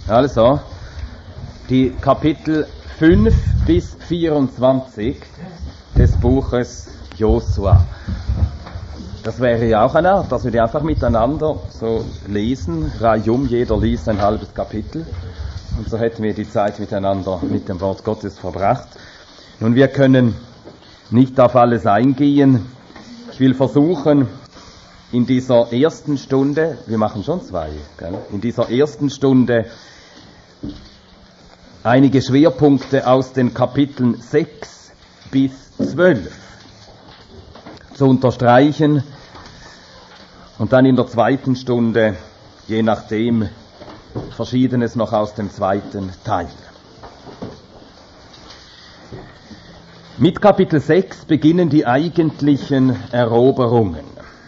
Also, die Kapitel 5 bis 24 des Buches Josua. Das wäre ja auch eine Art, dass wir die einfach miteinander so lesen, reihum, jeder liest ein halbes Kapitel. Und so hätten wir die Zeit miteinander mit dem Wort Gottes verbracht. Nun, wir können nicht auf alles eingehen. Ich will versuchen, in dieser ersten Stunde, wir machen schon zwei, gell? In dieser ersten Stunde einige Schwerpunkte aus den Kapiteln 6 bis 12 zu unterstreichen und dann in der zweiten Stunde, je nachdem, Verschiedenes noch aus dem zweiten Teil. Mit Kapitel 6 beginnen die eigentlichen Eroberungen.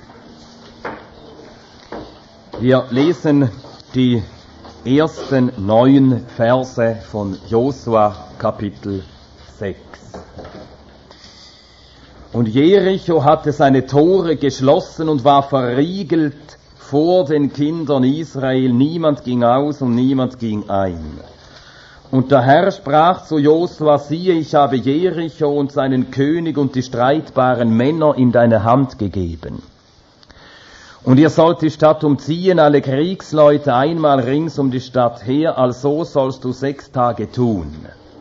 Wir lesen die ersten 9 Verse von Josua Kapitel 6. Und Jericho hatte seine Tore geschlossen und war verriegelt vor den Kindern Israel. Niemand ging aus und niemand ging ein. Und der Herr sprach zu Josua: Siehe, ich habe Jericho und seinen König und die streitbaren Männer in deine Hand gegeben. Und ihr sollt die Stadt umziehen, alle Kriegsleute einmal rings um die Stadt her, also sollst du 6 Tage tun.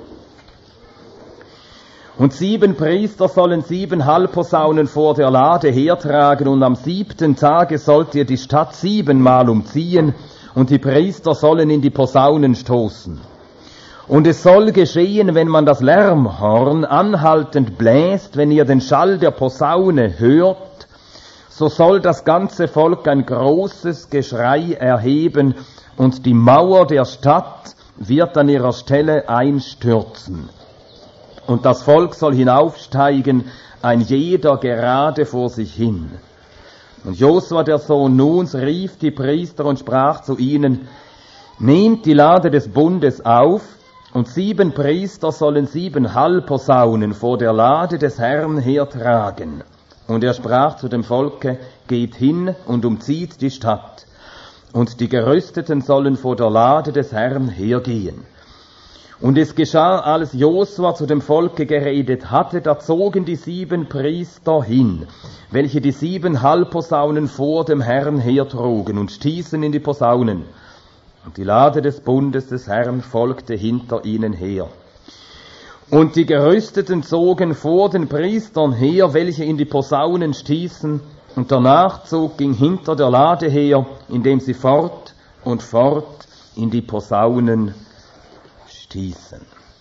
Und 7 Priester sollen 7 Halbposaunen vor der Lade hertragen, und am 7. Tage sollt ihr die Stadt 7-mal umziehen, und die Priester sollen in die Posaunen stoßen. Und es soll geschehen, wenn man das Lärmhorn anhaltend bläst, wenn ihr den Schall der Posaune hört, so soll das ganze Volk ein großes Geschrei erheben, und die Mauer der Stadt wird an ihrer Stelle einstürzen. Und das Volk soll hinaufsteigen, ein jeder gerade vor sich hin. Und Josua, der Sohn Nuns, rief die Priester und sprach zu ihnen: Nehmt die Lade des Bundes auf, und 7 Priester sollen 7 Halbposaunen vor der Lade des Herrn hertragen. Und er sprach zu dem Volke: Geht hin und umzieht die Stadt. Und die Gerüsteten sollen vor der Lade des Herrn hergehen. Und es geschah, als Josua zu dem Volke geredet hatte, da zogen die 7 Priester hin, welche die 7 Halbposaunen vor dem Herrn hertrugen und stießen in die Posaunen. Und die Lade des Bundes des Herrn folgte hinter ihnen her. Und die Gerüsteten zogen vor den Priestern her, welche in die Posaunen stießen, und der Nachzug ging hinter der Lade her, indem sie fort und fort in die Posaunen stießen.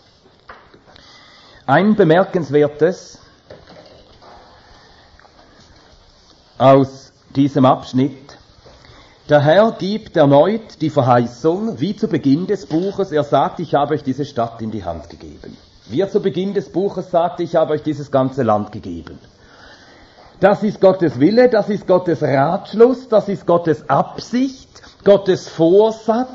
Ein bemerkenswertes aus diesem Abschnitt: Der Herr gibt erneut die Verheißung, wie zu Beginn des Buches. Er sagt: Ich habe euch diese Stadt in die Hand gegeben. Wie er zu Beginn des Buches sagte: Ich habe euch dieses ganze Land gegeben. Das ist Gottes Wille, das ist Gottes Ratschluss, das ist Gottes Absicht, Gottes Vorsatz.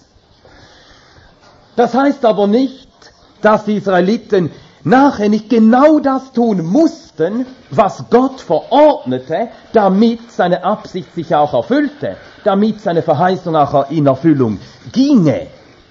Das heißt aber nicht, dass die Israeliten nachher nicht genau das tun mussten, was Gott verordnete, damit seine Absicht sich auch erfüllte, damit seine Verheißung auch in Erfüllung ginge.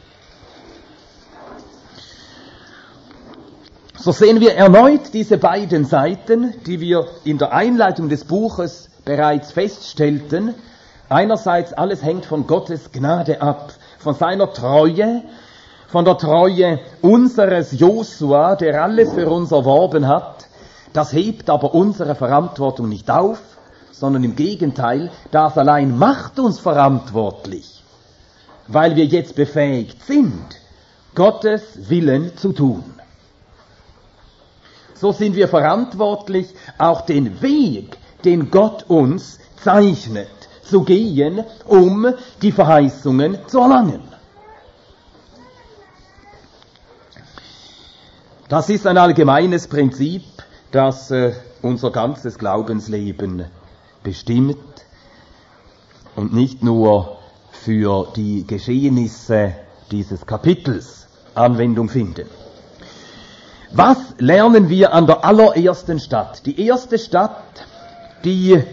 So sehen wir erneut diese beiden Seiten, die wir in der Einleitung des Buches bereits feststellten. Einerseits, alles hängt von Gottes Gnade ab, von seiner Treue, von der Treue unseres Josua, der alles für uns erworben hat. Das hebt aber unsere Verantwortung nicht auf, sondern im Gegenteil, das allein macht uns verantwortlich, weil wir jetzt befähigt sind, Gottes Willen zu tun. So sind wir verantwortlich, auch den Weg, den Gott uns zeichnet, zu gehen, um die Verheißungen zu erlangen. Das ist ein allgemeines Prinzip, das unser ganzes Glaubensleben bestimmt und nicht nur für die Geschehnisse dieses Kapitels Anwendung finden. Was lernen wir an der allerersten Stadt? Die erste Stadt, die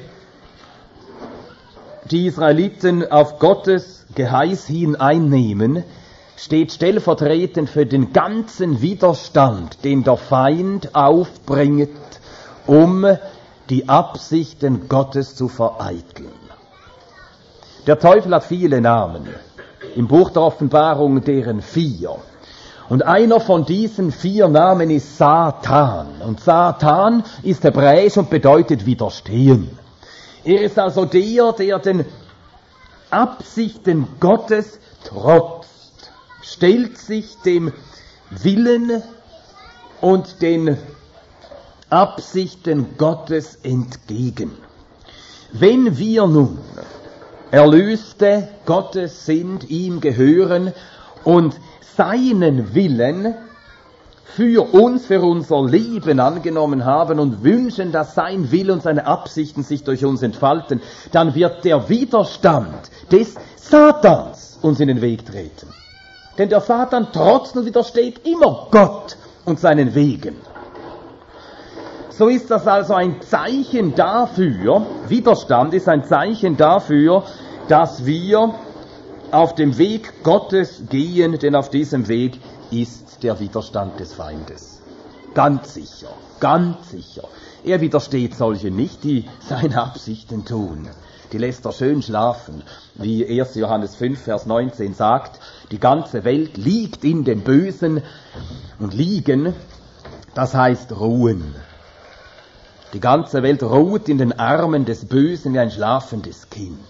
die Israeliten auf Gottes Geheiß hin einnehmen, steht stellvertretend für den ganzen Widerstand, den der Feind aufbringt, um die Absichten Gottes zu vereiteln. Der Teufel hat viele Namen, im Buch der Offenbarung deren 4. Und einer von diesen 4 Namen ist Satan. Und Satan ist hebräisch und bedeutet widerstehen. Er ist also der den Absichten Gottes trotzt, stellt sich dem Willen und den Absichten Gottes entgegen. Wenn wir nun Erlöste Gottes sind, ihm gehören und seinen Willen für uns, für unser Leben angenommen haben und wünschen, dass sein Wille und seine Absichten sich durch uns entfalten, dann wird der Widerstand des Satans uns in den Weg treten. Denn der Satan trotzt und widersteht immer Gott und seinen Wegen. So ist das also ein Zeichen dafür, Widerstand ist ein Zeichen dafür, dass wir auf dem Weg Gottes gehen, denn auf diesem Weg ist der Widerstand des Feindes. Ganz sicher, ganz sicher. Er widersteht solchen nicht, die seine Absichten tun. Die lässt er schön schlafen, wie 1. Johannes 5, Vers 19 sagt, die ganze Welt liegt in dem Bösen und liegen, das heißt ruhen. Die ganze Welt ruht in den Armen des Bösen wie ein schlafendes Kind.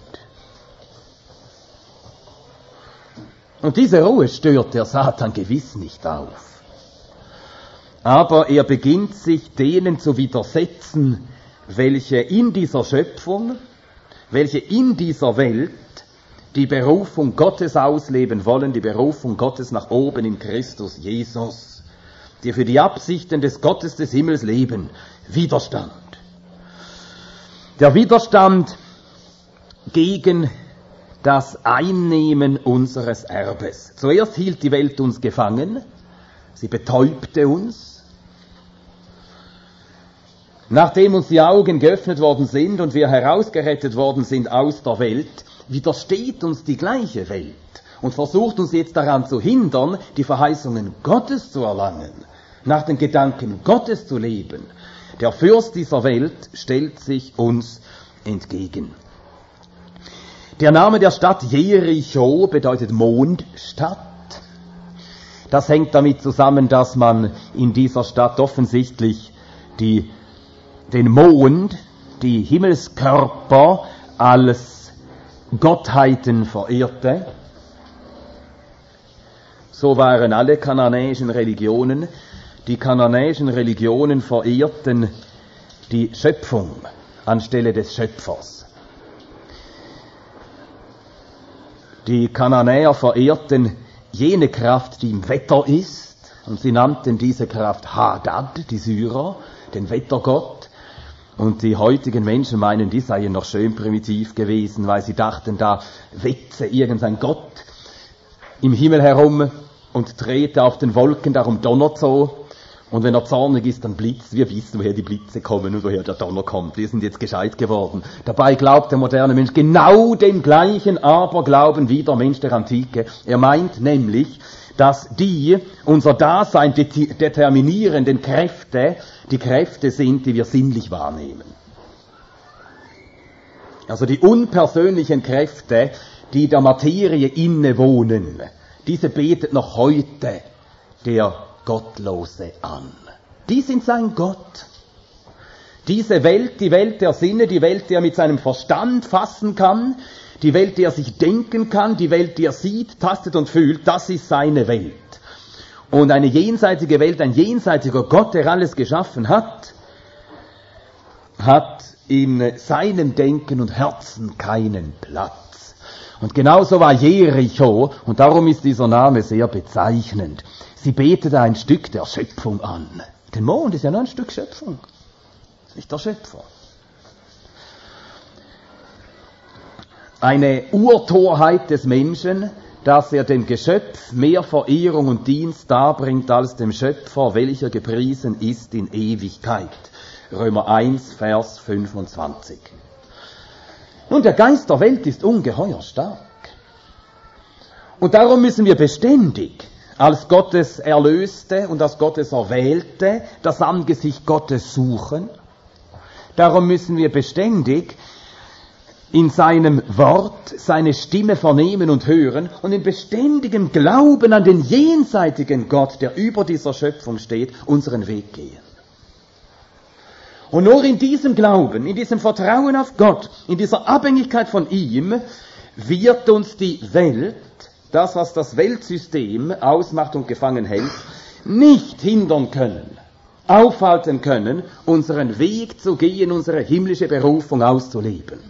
Und diese Ruhe stört der Satan gewiss nicht auf. Aber er beginnt sich denen zu widersetzen, welche in dieser Schöpfung, welche in dieser Welt die Berufung Gottes ausleben wollen, die Berufung Gottes nach oben in Christus Jesus, die für die Absichten des Gottes des Himmels leben. Widerstand. Der Widerstand gegen das Einnehmen unseres Erbes. Zuerst hielt die Welt uns gefangen, sie betäubte uns. Nachdem uns die Augen geöffnet worden sind und wir herausgerettet worden sind aus der Welt, widersteht uns die gleiche Welt und versucht uns jetzt daran zu hindern, die Verheißungen Gottes zu erlangen, nach den Gedanken Gottes zu leben. Der Fürst dieser Welt stellt sich uns entgegen. Der Name der Stadt Jericho bedeutet Mondstadt. Das hängt damit zusammen, dass man in dieser Stadt offensichtlich den Mond, die Himmelskörper als Gottheiten verehrte. So waren alle kananäischen Religionen. Die kananäischen Religionen verehrten die Schöpfung anstelle des Schöpfers. Die Kananäer verehrten jene Kraft, die im Wetter ist, und sie nannten diese Kraft Hadad, die Syrer, den Wettergott. Und die heutigen Menschen meinen, die seien noch schön primitiv gewesen, weil sie dachten, da wetze irgendein Gott im Himmel herum und trete auf den Wolken, darum donnert so. Und wenn er zornig ist, dann blitzt. Wir wissen, woher die Blitze kommen und woher der Donner kommt. Wir sind jetzt gescheit geworden. Dabei glaubt der moderne Mensch genau den gleichen Aberglauben wie der Mensch der Antike. Er meint nämlich, dass die unser Dasein determinierenden Kräfte die Kräfte sind, die wir sinnlich wahrnehmen. Also die unpersönlichen Kräfte, die der Materie innewohnen, diese betet noch heute der Gottlose an. Die sind sein Gott. Diese Welt, die Welt der Sinne, die Welt, die er mit seinem Verstand fassen kann, die Welt, die er sich denken kann, die Welt, die er sieht, tastet und fühlt, das ist seine Welt. Und eine jenseitige Welt, ein jenseitiger Gott, der alles geschaffen hat, hat in seinem Denken und Herzen keinen Platz. Und genauso war Jericho, und darum ist dieser Name sehr bezeichnend. Sie betete ein Stück der Schöpfung an. Der Mond ist ja nur ein Stück Schöpfung, nicht der Schöpfer. Eine Urtorheit des Menschen, dass er dem Geschöpf mehr Verehrung und Dienst darbringt als dem Schöpfer, welcher gepriesen ist in Ewigkeit. Römer 1, Vers 25. Nun, der Geist der Welt ist ungeheuer stark. Und darum müssen wir beständig als Gottes Erlöste und als Gottes Erwählte das Angesicht Gottes suchen. Darum müssen wir beständig in seinem Wort seine Stimme vernehmen und hören und in beständigem Glauben an den jenseitigen Gott, der über dieser Schöpfung steht, unseren Weg gehen. Und nur in diesem Glauben, in diesem Vertrauen auf Gott, in dieser Abhängigkeit von ihm, wird uns die Welt, das, was das Weltsystem ausmacht und gefangen hält, nicht hindern können, aufhalten können, unseren Weg zu gehen, unsere himmlische Berufung auszuleben.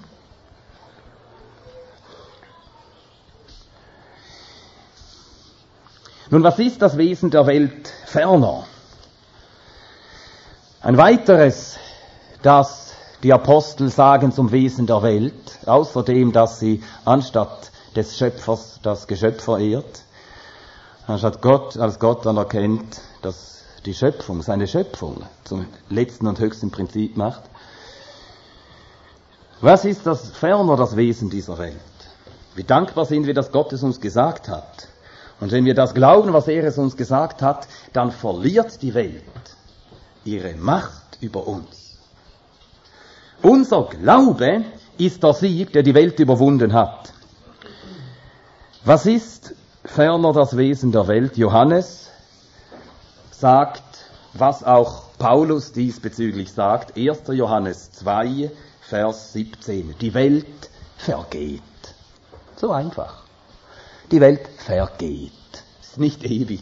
Nun, was ist das Wesen der Welt ferner? Ein weiteres, das die Apostel sagen zum Wesen der Welt, außerdem, dass sie anstatt des Schöpfers das Geschöpf verehrt, anstatt Gott als Gott anerkennt, dass die Schöpfung, seine Schöpfung zum letzten und höchsten Prinzip macht. Was ist das ferner das Wesen dieser Welt? Wie dankbar sind wir, dass Gott es uns gesagt hat. Und wenn wir das glauben, was er es uns gesagt hat, dann verliert die Welt ihre Macht über uns. Unser Glaube ist der Sieg, der die Welt überwunden hat. Was ist ferner das Wesen der Welt? Johannes sagt, was auch Paulus diesbezüglich sagt, 1. Johannes 2, Vers 17. Die Welt vergeht. So einfach. Die Welt vergeht. Ist nicht ewig.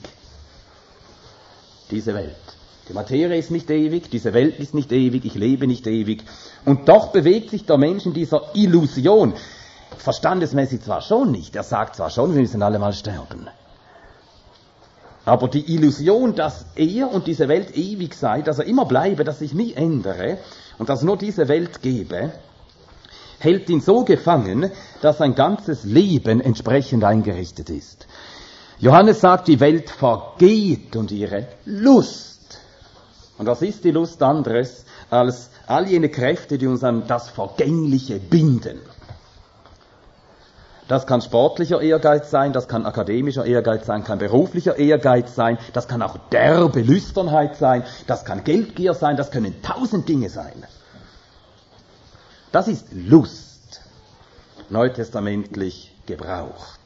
Diese Welt. Die Materie ist nicht ewig, diese Welt ist nicht ewig, ich lebe nicht ewig. Und doch bewegt sich der Mensch in dieser Illusion. Verstandesmäßig zwar schon nicht, er sagt zwar schon, wir müssen alle mal sterben. Aber die Illusion, dass er und diese Welt ewig sei, dass er immer bleibe, dass sich nie ändere und dass nur diese Welt gebe, hält ihn so gefangen, dass sein ganzes Leben entsprechend eingerichtet ist. Johannes sagt, die Welt vergeht und ihre Lust. Und was ist die Lust anderes als all jene Kräfte, die uns an das Vergängliche binden? Das kann sportlicher Ehrgeiz sein, das kann akademischer Ehrgeiz sein, kann beruflicher Ehrgeiz sein, das kann auch derbe Lüsternheit sein, das kann Geldgier sein, das können 1000 Dinge sein. Das ist Lust, neutestamentlich gebraucht.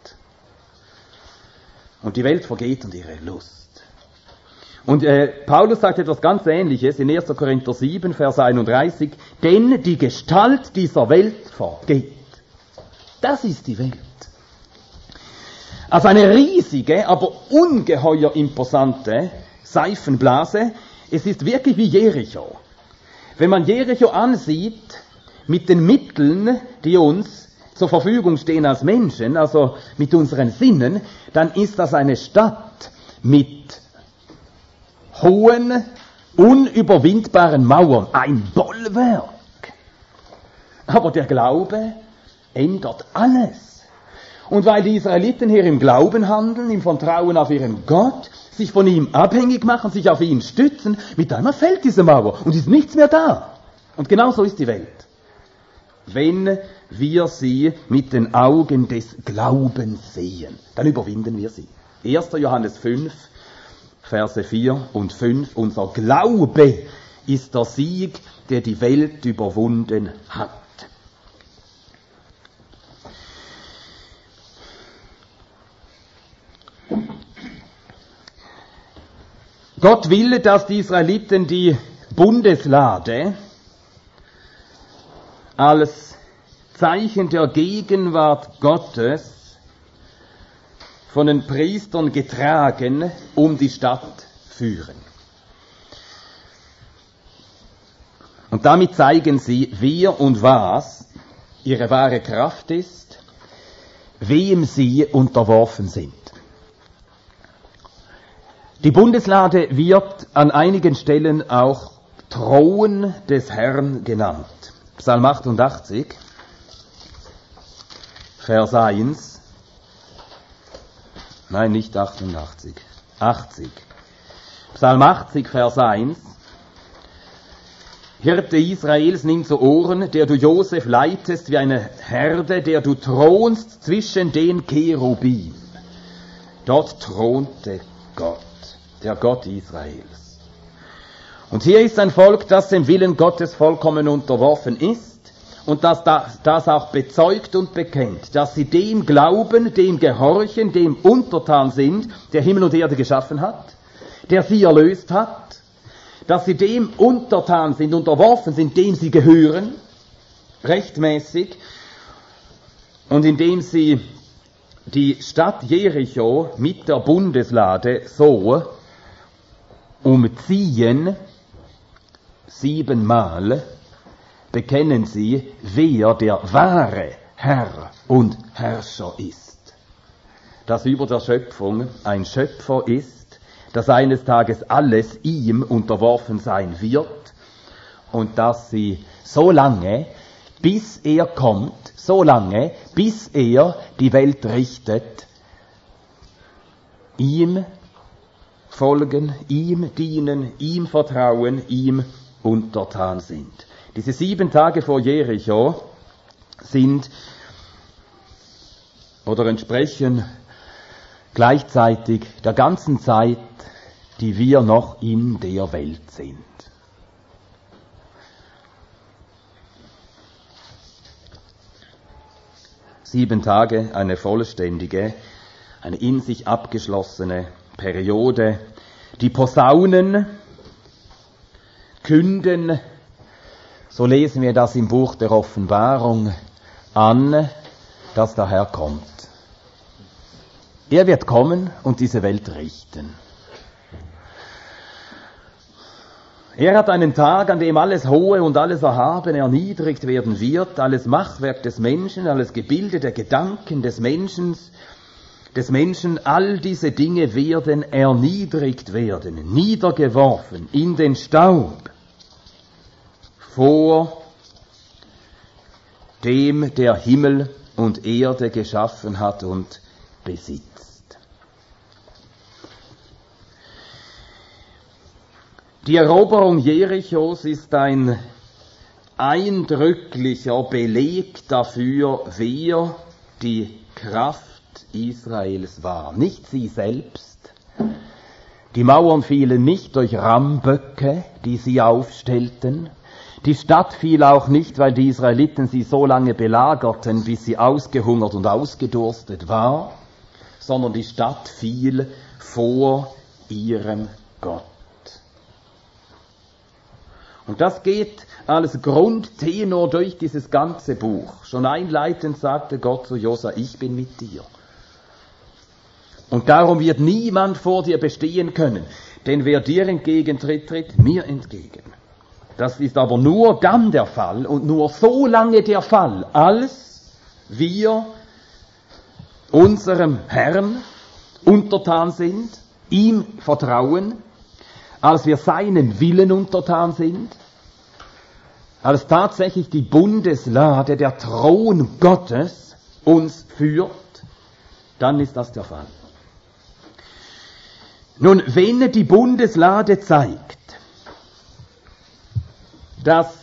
Und die Welt vergeht und ihre Lust. Und Paulus sagt etwas ganz Ähnliches in 1. Korinther 7, Vers 31, denn die Gestalt dieser Welt vergeht. Das ist die Welt. Also eine riesige, aber ungeheuer imposante Seifenblase. Es ist wirklich wie Jericho. Wenn man Jericho ansieht, mit den Mitteln, die uns zur Verfügung stehen als Menschen, also mit unseren Sinnen, dann ist das eine Stadt mit hohen, unüberwindbaren Mauern, ein Bollwerk. Aber der Glaube ändert alles. Und weil die Israeliten hier im Glauben handeln, im Vertrauen auf ihren Gott, sich von ihm abhängig machen, sich auf ihn stützen, mit einmal fällt diese Mauer und ist nichts mehr da. Und genau so ist die Welt. Wenn wir sie mit den Augen des Glaubens sehen, dann überwinden wir sie. 1. Johannes 5, Verse 4 und 5. Unser Glaube ist der Sieg, der die Welt überwunden hat. Gott will, dass die Israeliten die Bundeslade als Zeichen der Gegenwart Gottes von den Priestern getragen um die Stadt führen. Und damit zeigen sie, wer und was ihre wahre Kraft ist, wem sie unterworfen sind. Die Bundeslade wird an einigen Stellen auch Thron des Herrn genannt. Psalm 88, Vers 1. Nein, nicht 88. 80. Psalm 80, Vers 1. Hirte Israels, nimm zu Ohren, der du Josef leitest wie eine Herde, der du thronst zwischen den Cherubim. Dort thronte Gott, der Gott Israels. Und hier ist ein Volk, das dem Willen Gottes vollkommen unterworfen ist und das auch bezeugt und bekennt, dass sie dem glauben, dem gehorchen, dem untertan sind, der Himmel und Erde geschaffen hat, der sie erlöst hat, dass sie dem untertan sind, unterworfen sind, dem sie gehören, rechtmäßig, und indem sie die Stadt Jericho mit der Bundeslade so umziehen, 7-mal, bekennen sie, wer der wahre Herr und Herrscher ist. Dass über der Schöpfung ein Schöpfer ist, dass eines Tages alles ihm unterworfen sein wird und dass sie so lange, bis er kommt, so lange, bis er die Welt richtet, ihm folgen, ihm dienen, ihm vertrauen, ihm untertan sind. Diese 7 Tage vor Jericho sind oder entsprechen gleichzeitig der ganzen Zeit, die wir noch in der Welt sind. Sieben Tage, eine vollständige, eine in sich abgeschlossene Periode. Die Posaunen künden, so lesen wir das im Buch der Offenbarung, an, dass der Herr kommt. Er wird kommen und diese Welt richten. Er hat einen Tag, an dem alles Hohe und alles Erhabene erniedrigt werden wird, alles Machwerk des Menschen, alles Gebilde der Gedanken des Menschen, all diese Dinge werden erniedrigt werden, niedergeworfen in den Staub vor dem, der Himmel und Erde geschaffen hat und besitzt. Die Eroberung Jerichos ist ein eindrücklicher Beleg dafür, wer die Kraft Israels war. Nicht sie selbst. Die Mauern fielen nicht durch Rammböcke, die sie aufstellten. Die Stadt fiel auch nicht, weil die Israeliten sie so lange belagerten, bis sie ausgehungert und ausgedurstet war, sondern die Stadt fiel vor ihrem Gott. Und das geht als Grundtenor durch dieses ganze Buch. Schon einleitend sagte Gott zu Josua, ich bin mit dir. Und darum wird niemand vor dir bestehen können, denn wer dir entgegentritt, tritt mir entgegen. Das ist aber nur dann der Fall und nur so lange der Fall, als wir unserem Herrn untertan sind, ihm vertrauen, als wir seinen Willen untertan sind, als tatsächlich die Bundeslade, der Thron Gottes uns führt, dann ist das der Fall. Nun, wenn die Bundeslade zeigt, dass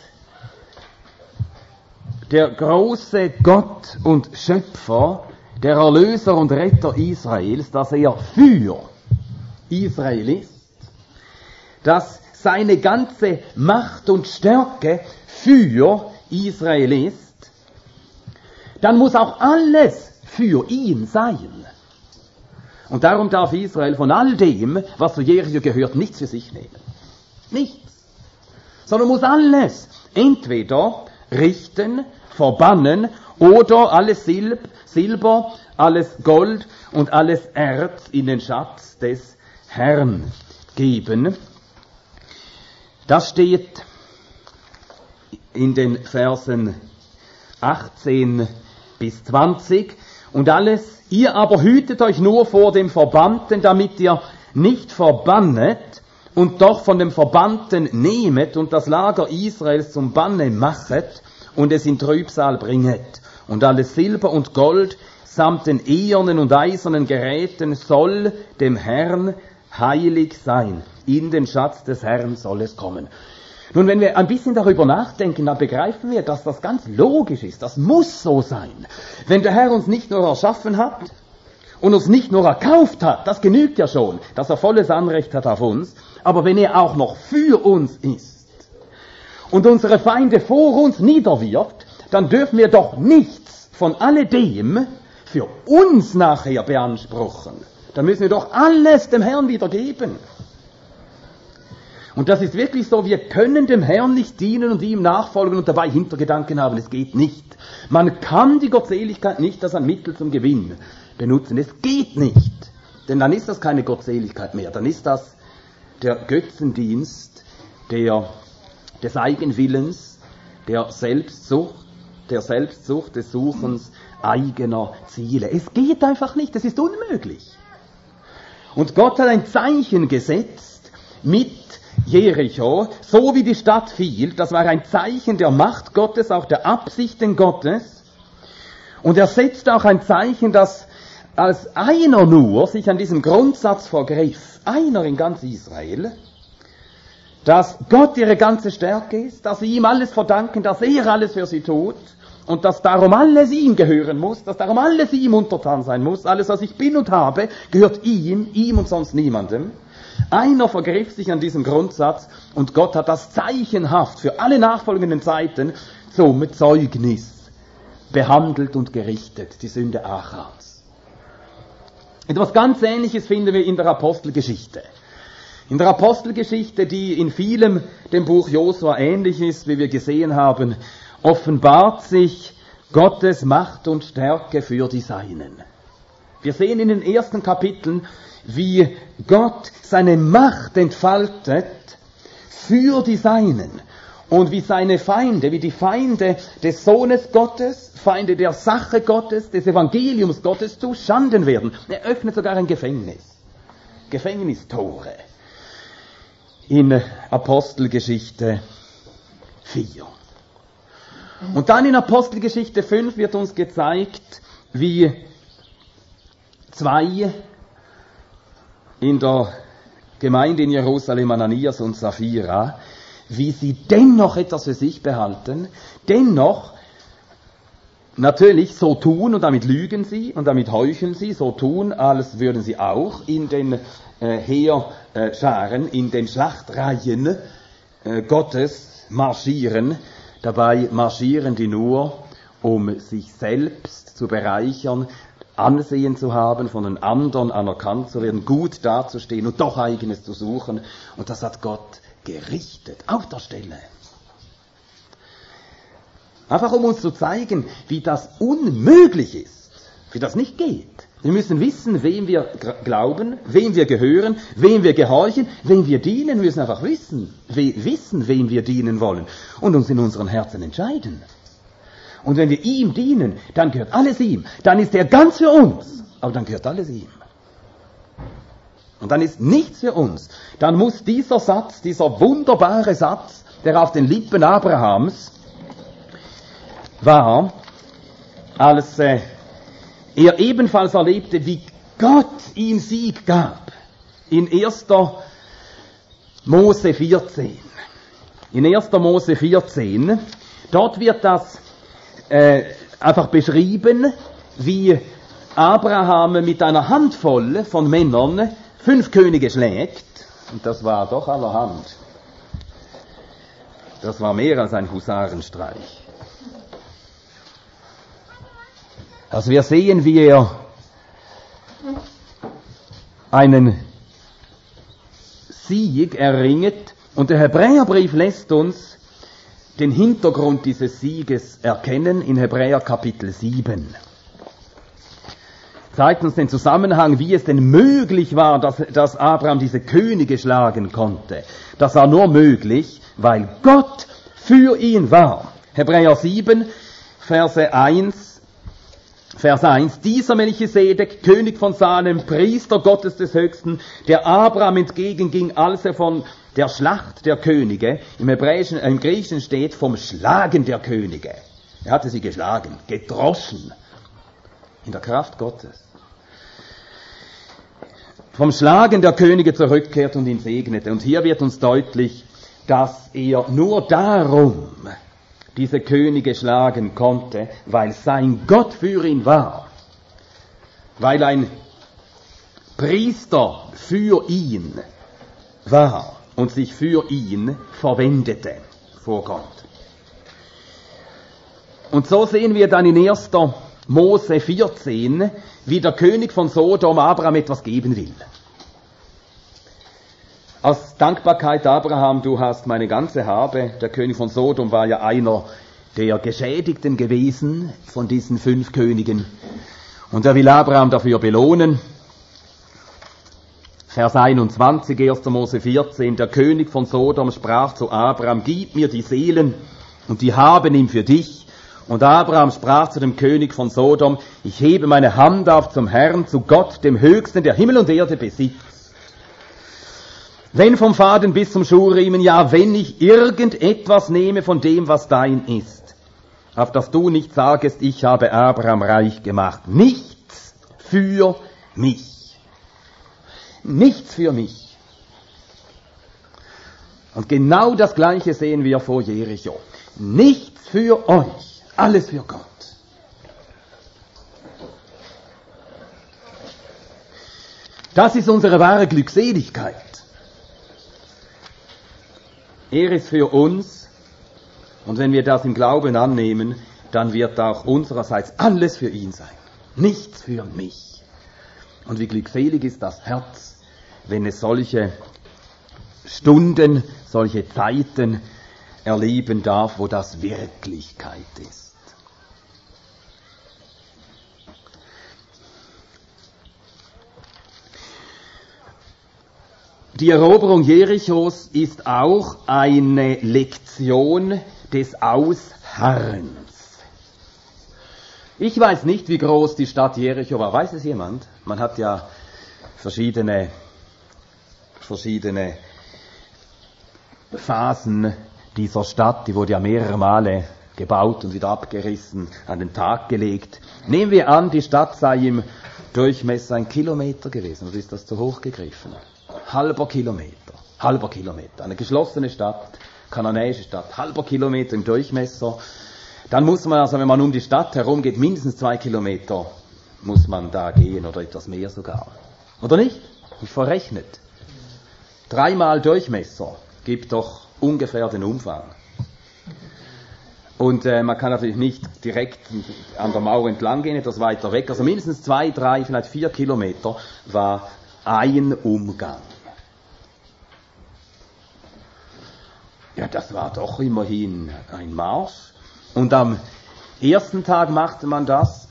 der große Gott und Schöpfer, der Erlöser und Retter Israels, dass er für Israel ist, dass seine ganze Macht und Stärke für Israel ist, dann muss auch alles für ihn sein. Und darum darf Israel von all dem, was zu Jericho gehört, nichts für sich nehmen. Nichts. Sondern muss alles entweder richten, verbannen oder alles Silber, alles Gold und alles Erz in den Schatz des Herrn geben. Das steht in den Versen 18 bis 20. Und alles, ihr aber hütet euch nur vor dem Verbannten, damit ihr nicht verbannet und doch von dem Verbannten nehmet und das Lager Israels zum Banne machet und es in Trübsal bringet. Und alles Silber und Gold samt den ehernen und eisernen Geräten soll dem Herrn heilig sein. In den Schatz des Herrn soll es kommen. Nun, wenn wir ein bisschen darüber nachdenken, dann begreifen wir, dass das ganz logisch ist. Das muss so sein. Wenn der Herr uns nicht nur erschaffen hat und uns nicht nur erkauft hat, das genügt ja schon, dass er volles Anrecht hat auf uns, aber wenn er auch noch für uns ist und unsere Feinde vor uns niederwirft, dann dürfen wir doch nichts von alledem für uns nachher beanspruchen. Dann müssen wir doch alles dem Herrn wieder geben. Und das ist wirklich so, wir können dem Herrn nicht dienen und ihm nachfolgen und dabei Hintergedanken haben. Es geht nicht. Man kann die Gottseligkeit nicht als ein Mittel zum Gewinn benutzen. Es geht nicht. Denn dann ist das keine Gottseligkeit mehr. Dann ist das der Götzendienst des Eigenwillens, der Selbstsucht des Suchens eigener Ziele. Es geht einfach nicht. Es ist unmöglich. Und Gott hat ein Zeichen gesetzt mit Jericho, so wie die Stadt fiel. Das war ein Zeichen der Macht Gottes, auch der Absichten Gottes. Und er setzt auch ein Zeichen, dass als einer nur sich an diesem Grundsatz vergriff, einer in ganz Israel, dass Gott ihre ganze Stärke ist, dass sie ihm alles verdanken, dass er alles für sie tut und dass darum alles ihm gehören muss, dass darum alles ihm untertan sein muss, alles, was ich bin und habe, gehört ihm und sonst niemandem. Einer vergriff sich an diesem Grundsatz und Gott hat das zeichenhaft für alle nachfolgenden Zeiten zum Zeugnis behandelt und gerichtet, die Sünde Achabs. Etwas ganz Ähnliches finden wir in der Apostelgeschichte. In der Apostelgeschichte, die in vielem dem Buch Josua ähnlich ist, wie wir gesehen haben, offenbart sich Gottes Macht und Stärke für die Seinen. Wir sehen in den ersten Kapiteln, wie Gott seine Macht entfaltet für die Seinen und wie seine Feinde, wie die Feinde des Sohnes Gottes, Feinde der Sache Gottes, des Evangeliums Gottes zu Schanden werden. Er öffnet sogar ein Gefängnistore in Apostelgeschichte 4. Und dann in Apostelgeschichte 5 wird uns gezeigt, wie zwei in der Gemeinde in Jerusalem, Ananias und Sapphira, wie sie dennoch etwas für sich behalten, dennoch natürlich so tun, und damit lügen sie und damit heucheln sie, so tun, als würden sie auch in den Heerscharen, in den Schlachtreihen Gottes marschieren. Dabei marschieren die nur, um sich selbst zu bereichern, Ansehen zu haben, von den anderen anerkannt zu werden, gut dazustehen und doch Eigenes zu suchen. Und das hat Gott gerichtet, auf der Stelle. Einfach um uns zu zeigen, wie das unmöglich ist, wie das nicht geht. Wir müssen wissen, wem wir glauben, wem wir gehören, wem wir gehorchen, wem wir dienen. Wir müssen einfach wissen, wem wir dienen wollen und uns in unseren Herzen entscheiden. Und wenn wir ihm dienen, dann gehört alles ihm. Dann ist er ganz für uns, aber dann gehört alles ihm. Und dann ist nichts für uns. Dann muss dieser Satz, dieser wunderbare Satz, der auf den Lippen Abrahams war, als er ebenfalls erlebte, wie Gott ihm Sieg gab. In 1. Mose 14. In 1. Mose 14, dort wird das einfach beschrieben, wie Abraham mit einer Handvoll von Männern 5 Könige schlägt. Und das war doch allerhand. Das war mehr als ein Husarenstreich. Also wir sehen, wie er einen Sieg erringt. Und der Hebräerbrief lässt uns den Hintergrund dieses Sieges erkennen in Hebräer Kapitel 7. Zeigt uns den Zusammenhang, wie es denn möglich war, dass Abraham diese Könige schlagen konnte. Das war nur möglich, weil Gott für ihn war. Hebräer 7, Vers 1, dieser Melchisedek, König von Salem, Priester Gottes des Höchsten, der Abraham entgegenging, als er von der Schlacht der Könige, im Griechischen steht vom Schlagen der Könige. Er hatte sie geschlagen, gedroschen, in der Kraft Gottes. Vom Schlagen der Könige zurückkehrt und ihn segnete. Und hier wird uns deutlich, dass er nur darum diese Könige schlagen konnte, weil sein Gott für ihn war. Weil ein Priester für ihn war und sich für ihn verwendete vor Gott. Und so sehen wir dann in 1. Mose 14, wie der König von Sodom Abraham etwas geben will. Aus Dankbarkeit, Abraham, du hast meine ganze Habe. Der König von Sodom war ja einer der Geschädigten gewesen von diesen 5 Königen. Und er will Abraham dafür belohnen. Vers 21, 1. Mose 14, der König von Sodom sprach zu Abraham, gib mir die Seelen und die Habe nimm für dich. Und Abraham sprach zu dem König von Sodom, ich hebe meine Hand auf zum Herrn, zu Gott, dem Höchsten, der Himmel und Erde besitzt. Wenn vom Faden bis zum Schuhriemen, ja, wenn ich irgendetwas nehme von dem, was dein ist, auf das du nicht sagest, ich habe Abraham reich gemacht. Nichts für mich. Nichts für mich. Und genau das Gleiche sehen wir vor Jericho. Nichts für euch. Alles für Gott. Das ist unsere wahre Glückseligkeit. Er ist für uns, und wenn wir das im Glauben annehmen, dann wird auch unsererseits alles für ihn sein. Nichts für mich. Und wie glückselig ist das Herz, wenn es solche Stunden, solche Zeiten erleben darf, wo das Wirklichkeit ist. Die Eroberung Jerichos ist auch eine Lektion des Ausharrens. Ich weiß nicht, wie groß die Stadt Jericho war. Weiß es jemand? Man hat ja verschiedene Phasen dieser Stadt. Die wurde ja mehrere Male gebaut und wieder abgerissen, an den Tag gelegt. Nehmen wir an, die Stadt sei im Durchmesser 1 Kilometer gewesen. Oder ist das zu hoch gegriffen? Halber Kilometer. Eine geschlossene Stadt, kananäische Stadt, halber Kilometer im Durchmesser. Dann muss man, also wenn man um die Stadt herum geht, mindestens 2 Kilometer muss man da gehen oder etwas mehr sogar. Oder nicht? Ich verrechnet. 3 mal Durchmesser gibt doch ungefähr den Umfang. Und man kann natürlich nicht direkt an der Mauer entlang gehen, etwas weiter weg. Also mindestens 2, 3, vielleicht 4 Kilometer war ein Umgang. Ja, das war doch immerhin ein Marsch. Und am ersten Tag machte man das.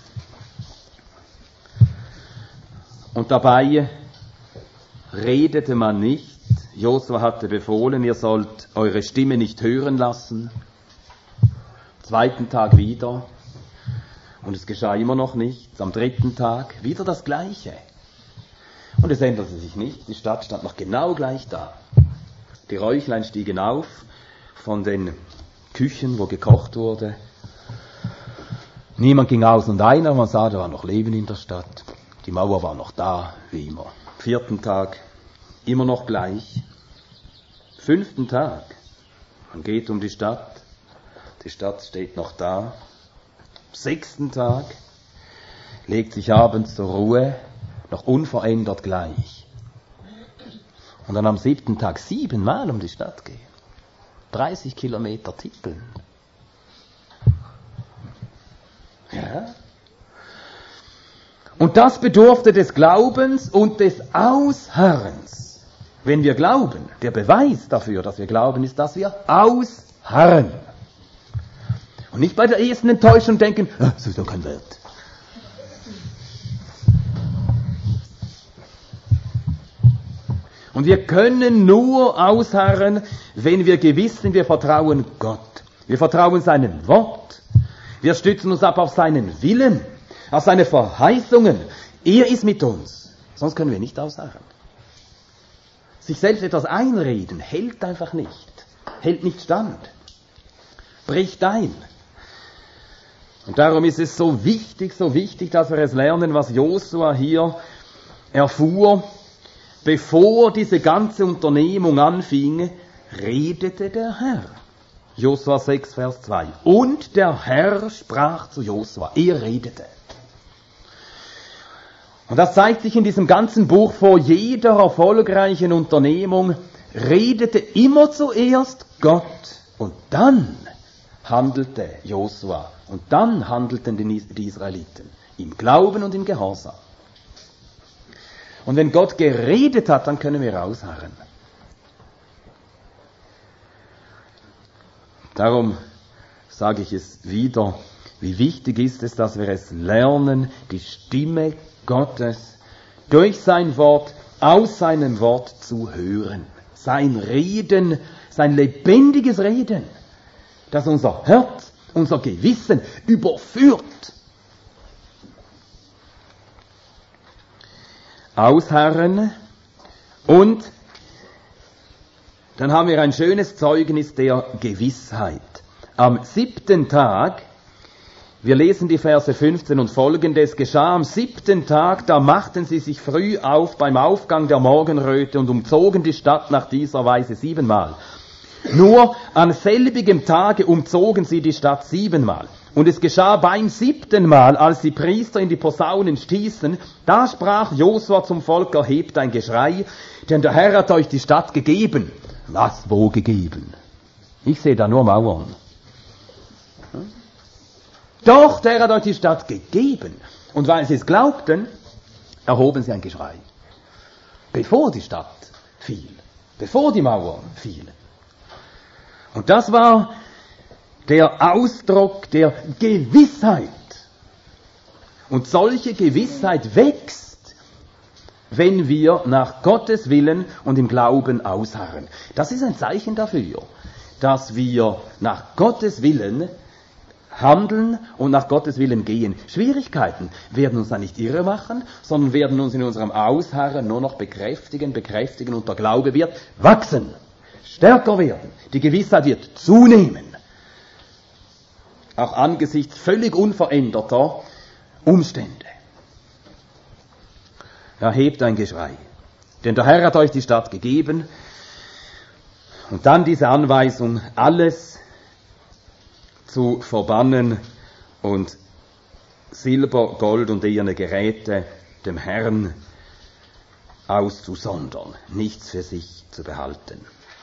Und dabei redete man nicht. Josua hatte befohlen, ihr sollt eure Stimme nicht hören lassen. Am 2. Tag wieder. Und es geschah immer noch nichts. Am 3. Tag wieder das Gleiche. Und es änderte sich nicht. Die Stadt stand noch genau gleich da. Die Räuchlein stiegen auf von den Küchen, wo gekocht wurde. Niemand ging aus und ein, aber man sah, da war noch Leben in der Stadt. Die Mauer war noch da, wie immer. 4. Tag, immer noch gleich. 5. Tag, man geht um die Stadt steht noch da. 6. Tag, legt sich abends zur Ruhe, noch unverändert gleich. Und dann am 7. Tag 7 Mal um die Stadt gehen. 30 Kilometer tippeln. Ja. Und das bedurfte des Glaubens und des Ausharrens. Wenn wir glauben, der Beweis dafür, dass wir glauben, ist, dass wir ausharren. Und nicht bei der ersten Enttäuschung denken, das ist doch kein Wert. Und wir können nur ausharren, wenn wir gewiss sind, wir vertrauen Gott. Wir vertrauen seinem Wort. Wir stützen uns ab auf seinen Willen, auf seine Verheißungen. Er ist mit uns. Sonst können wir nicht ausharren. Sich selbst etwas einreden, hält einfach nicht. Hält nicht stand. Bricht ein. Und darum ist es so wichtig, dass wir es lernen, was Josua hier erfuhr. Bevor diese ganze Unternehmung anfing, redete der Herr. Josua 6, Vers 2. Und der Herr sprach zu Josua. Er redete. Und das zeigt sich in diesem ganzen Buch. Vor jeder erfolgreichen Unternehmung redete immer zuerst Gott und dann handelte Josua und dann handelten die Israeliten im Glauben und im Gehorsam. Und wenn Gott geredet hat, dann können wir ausharren. Darum sage ich es wieder, wie wichtig ist es, dass wir es lernen, die Stimme Gottes durch sein Wort, aus seinem Wort zu hören. Sein Reden, sein lebendiges Reden, das unser Herz, unser Gewissen überführt. Ausharren und dann haben wir ein schönes Zeugnis der Gewissheit. Am 7. Tag, wir lesen die Verse 15 und folgende, es geschah am 7. Tag, da machten sie sich früh auf beim Aufgang der Morgenröte und umzogen die Stadt nach dieser Weise 7-mal. Nur an selbigem Tage umzogen sie die Stadt 7-mal. Und es geschah beim 7. Mal, als die Priester in die Posaunen stießen, da sprach Josua zum Volk, erhebt ein Geschrei, denn der Herr hat euch die Stadt gegeben. Was, wo gegeben? Ich sehe da nur Mauern. Doch, der Herr hat euch die Stadt gegeben. Und weil sie es glaubten, erhoben sie ein Geschrei. Bevor die Stadt fiel, bevor die Mauern fielen. Und das war der Ausdruck der Gewissheit. Und solche Gewissheit wächst, wenn wir nach Gottes Willen und im Glauben ausharren. Das ist ein Zeichen dafür, dass wir nach Gottes Willen handeln und nach Gottes Willen gehen. Schwierigkeiten werden uns da nicht irre machen, sondern werden uns in unserem Ausharren nur noch bekräftigen und der Glaube wird wachsen, stärker werden. Die Gewissheit wird zunehmen. Auch angesichts völlig unveränderter Umstände. Erhebt ein Geschrei. Denn der Herr hat euch die Stadt gegeben. Und dann diese Anweisung, alles zu verbannen und Silber, Gold und eherne Geräte dem Herrn auszusondern, nichts für sich zu behalten.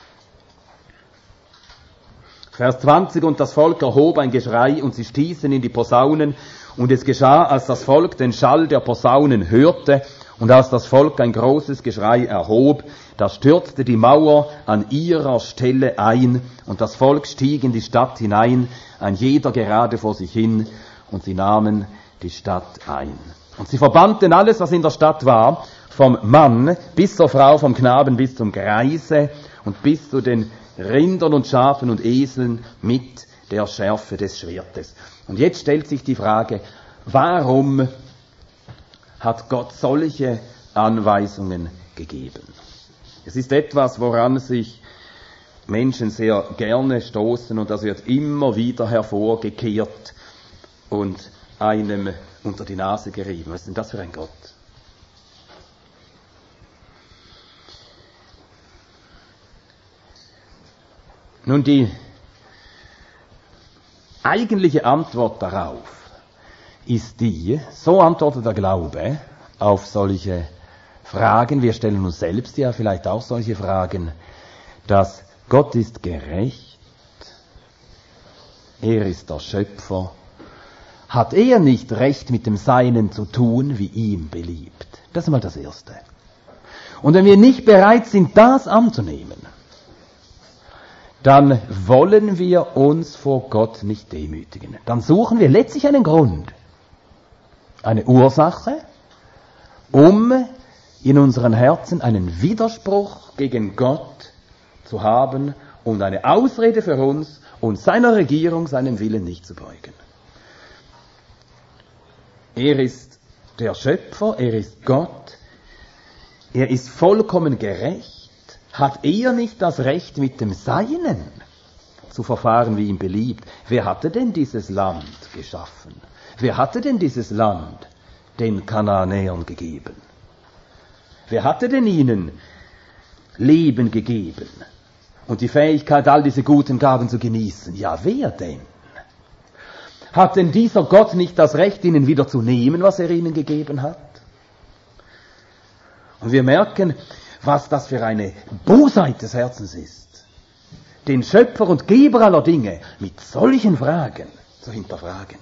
Vers 20, und das Volk erhob ein Geschrei, und sie stießen in die Posaunen, und es geschah, als das Volk den Schall der Posaunen hörte, und als das Volk ein großes Geschrei erhob, da stürzte die Mauer an ihrer Stelle ein, und das Volk stieg in die Stadt hinein, ein jeder gerade vor sich hin, und sie nahmen die Stadt ein. Und sie verbannten alles, was in der Stadt war, vom Mann bis zur Frau, vom Knaben bis zum Greise und bis zu den Rindern und Schafen und Eseln mit der Schärfe des Schwertes. Und jetzt stellt sich die Frage, warum hat Gott solche Anweisungen gegeben? Es ist etwas, woran sich Menschen sehr gerne stoßen, und das wird immer wieder hervorgekehrt und einem unter die Nase gerieben. Was ist denn das für ein Gott? Nun, die eigentliche Antwort darauf ist die, so antwortet der Glaube auf solche Fragen, wir stellen uns selbst ja vielleicht auch solche Fragen, dass Gott ist gerecht, er ist der Schöpfer, hat er nicht Recht mit dem Seinen zu tun, wie ihm beliebt? Das ist mal das Erste. Und wenn wir nicht bereit sind, das anzunehmen, dann wollen wir uns vor Gott nicht demütigen. Dann suchen wir letztlich einen Grund, eine Ursache, um in unseren Herzen einen Widerspruch gegen Gott zu haben und eine Ausrede für uns und seiner Regierung, seinem Willen nicht zu beugen. Er ist der Schöpfer, er ist Gott, er ist vollkommen gerecht. Hat er nicht das Recht, mit dem Seinen zu verfahren, wie ihm beliebt? Wer hatte denn dieses Land geschaffen? Wer hatte denn dieses Land den Kanaanäern gegeben? Wer hatte denn ihnen Leben gegeben und die Fähigkeit, all diese guten Gaben zu genießen? Ja, wer denn? Hat denn dieser Gott nicht das Recht, ihnen wieder zu nehmen, was er ihnen gegeben hat? Und wir merken, was das für eine Bosheit des Herzens ist, den Schöpfer und Geber aller Dinge mit solchen Fragen zu hinterfragen.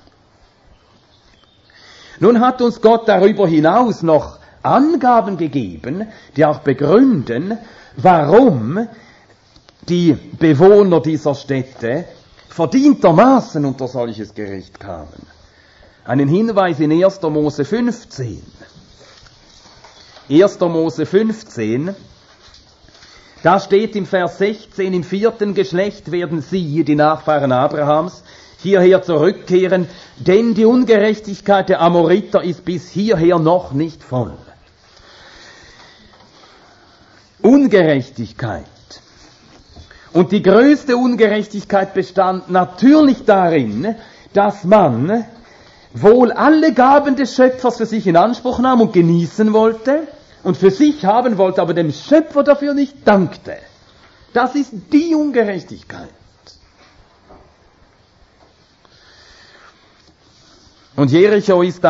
Nun hat uns Gott darüber hinaus noch Angaben gegeben, die auch begründen, warum die Bewohner dieser Städte verdientermaßen unter solches Gericht kamen. Einen Hinweis in 1. Mose 15. 1. Mose 15, da steht im Vers 16, im 4. Geschlecht werden sie, die Nachfahren Abrahams, hierher zurückkehren, denn die Ungerechtigkeit der Amoriter ist bis hierher noch nicht voll. Ungerechtigkeit. Und die größte Ungerechtigkeit bestand natürlich darin, dass man wohl alle Gaben des Schöpfers für sich in Anspruch nahm und genießen wollte und für sich haben wollte, aber dem Schöpfer dafür nicht dankte. Das ist die Ungerechtigkeit. Und Jericho ist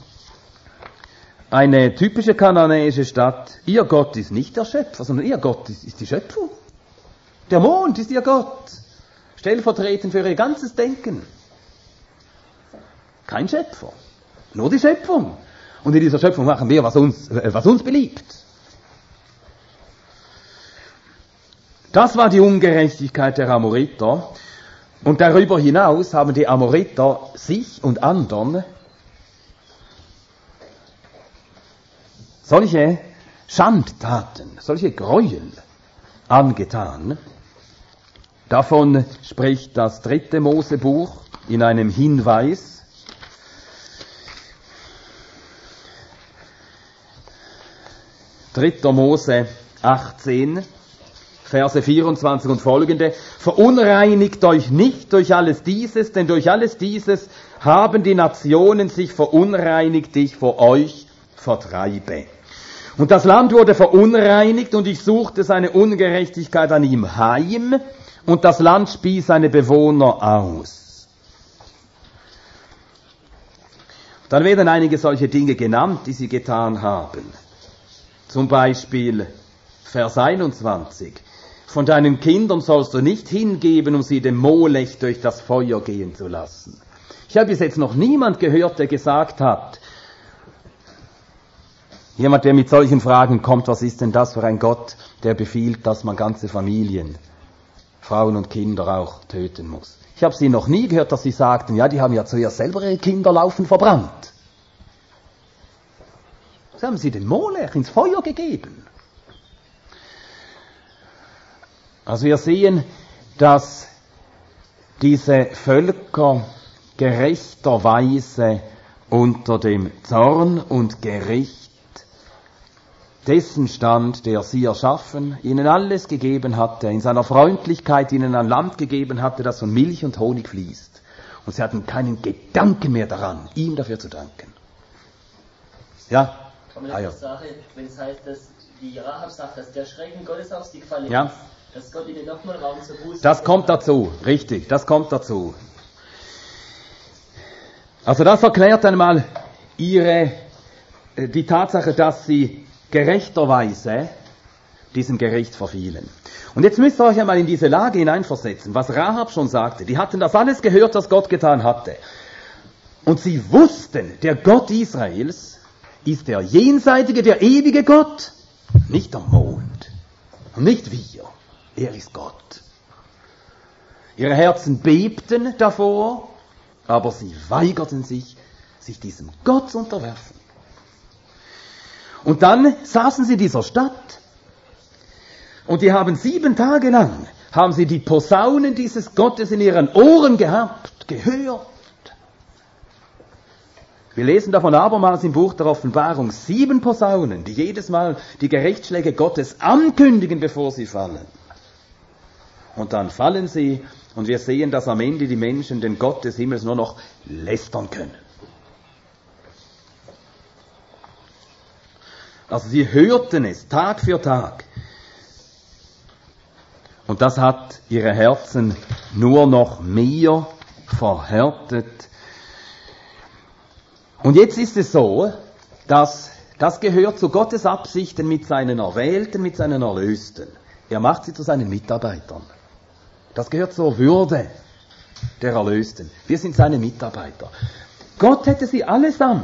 eine typische kananäische Stadt. Ihr Gott ist nicht der Schöpfer, sondern ihr Gott ist die Schöpfung. Der Mond ist ihr Gott, stellvertretend für ihr ganzes Denken. Kein Schöpfer, nur die Schöpfung. Und in dieser Schöpfung machen wir, was uns beliebt. Das war die Ungerechtigkeit der Amoriter. Und darüber hinaus haben die Amoriter sich und anderen solche Schandtaten, solche Gräuel angetan. Davon spricht das 3. Mosebuch in einem Hinweis. 3. Mose 18, Verse 24 und folgende. Verunreinigt euch nicht durch alles dieses, denn durch alles dieses haben die Nationen sich verunreinigt, die ich vor euch vertreibe. Und das Land wurde verunreinigt und ich suchte seine Ungerechtigkeit an ihm heim und das Land spie seine Bewohner aus. Dann werden einige solche Dinge genannt, die sie getan haben. Zum Beispiel Vers 21. Von deinen Kindern sollst du nicht hingeben, um sie dem Molech durch das Feuer gehen zu lassen. Ich habe bis jetzt noch niemand gehört, der gesagt hat, jemand, der mit solchen Fragen kommt, was ist denn das für ein Gott, der befiehlt, dass man ganze Familien, Frauen und Kinder auch töten muss. Ich habe sie noch nie gehört, dass sie sagten, ja, die haben ja zuerst selber ihre Kinder laufend verbrannt. So haben sie den Molech ins Feuer gegeben. Also wir sehen, dass diese Völker gerechterweise unter dem Zorn und Gericht dessen stand, der sie erschaffen, ihnen alles gegeben hatte, in seiner Freundlichkeit ihnen ein Land gegeben hatte, das von Milch und Honig fließt. Und sie hatten keinen Gedanken mehr daran, ihm dafür zu danken. Ja? Kann man das sagen, wenn es heißt, dass die Rahab sagt, dass der Schrecken Gottes auf sie gefallen ja. ist, dass Gott ihnen nochmal Raum zur Buße Das kommt dazu, richtig, das kommt dazu. Also das erklärt einmal die Tatsache, dass sie gerechterweise diesem Gericht verfielen. Und jetzt müsst ihr euch einmal in diese Lage hineinversetzen, was Rahab schon sagte. Die hatten das alles gehört, was Gott getan hatte. Und sie wussten, der Gott Israels ist der jenseitige, der ewige Gott, nicht der Mond und nicht wir. Er ist Gott. Ihre Herzen bebten davor, aber sie weigerten sich diesem Gott zu unterwerfen. Und dann saßen sie in dieser Stadt und die haben 7 Tage lang, haben sie die Posaunen dieses Gottes in ihren Ohren gehabt, gehört. Wir lesen davon abermals im Buch der Offenbarung 7 Posaunen, die jedes Mal die Gerichtsschläge Gottes ankündigen, bevor sie fallen. Und dann fallen sie und wir sehen, dass am Ende die Menschen den Gott des Himmels nur noch lästern können. Also sie hörten es Tag für Tag. Und das hat ihre Herzen nur noch mehr verhärtet. Und jetzt ist es so, dass Das gehört zu Gottes Absichten mit seinen Erwählten, mit seinen Erlösten. Er macht sie zu seinen Mitarbeitern. Das gehört zur Würde der Erlösten. Wir sind seine Mitarbeiter. Gott hätte sie allesamt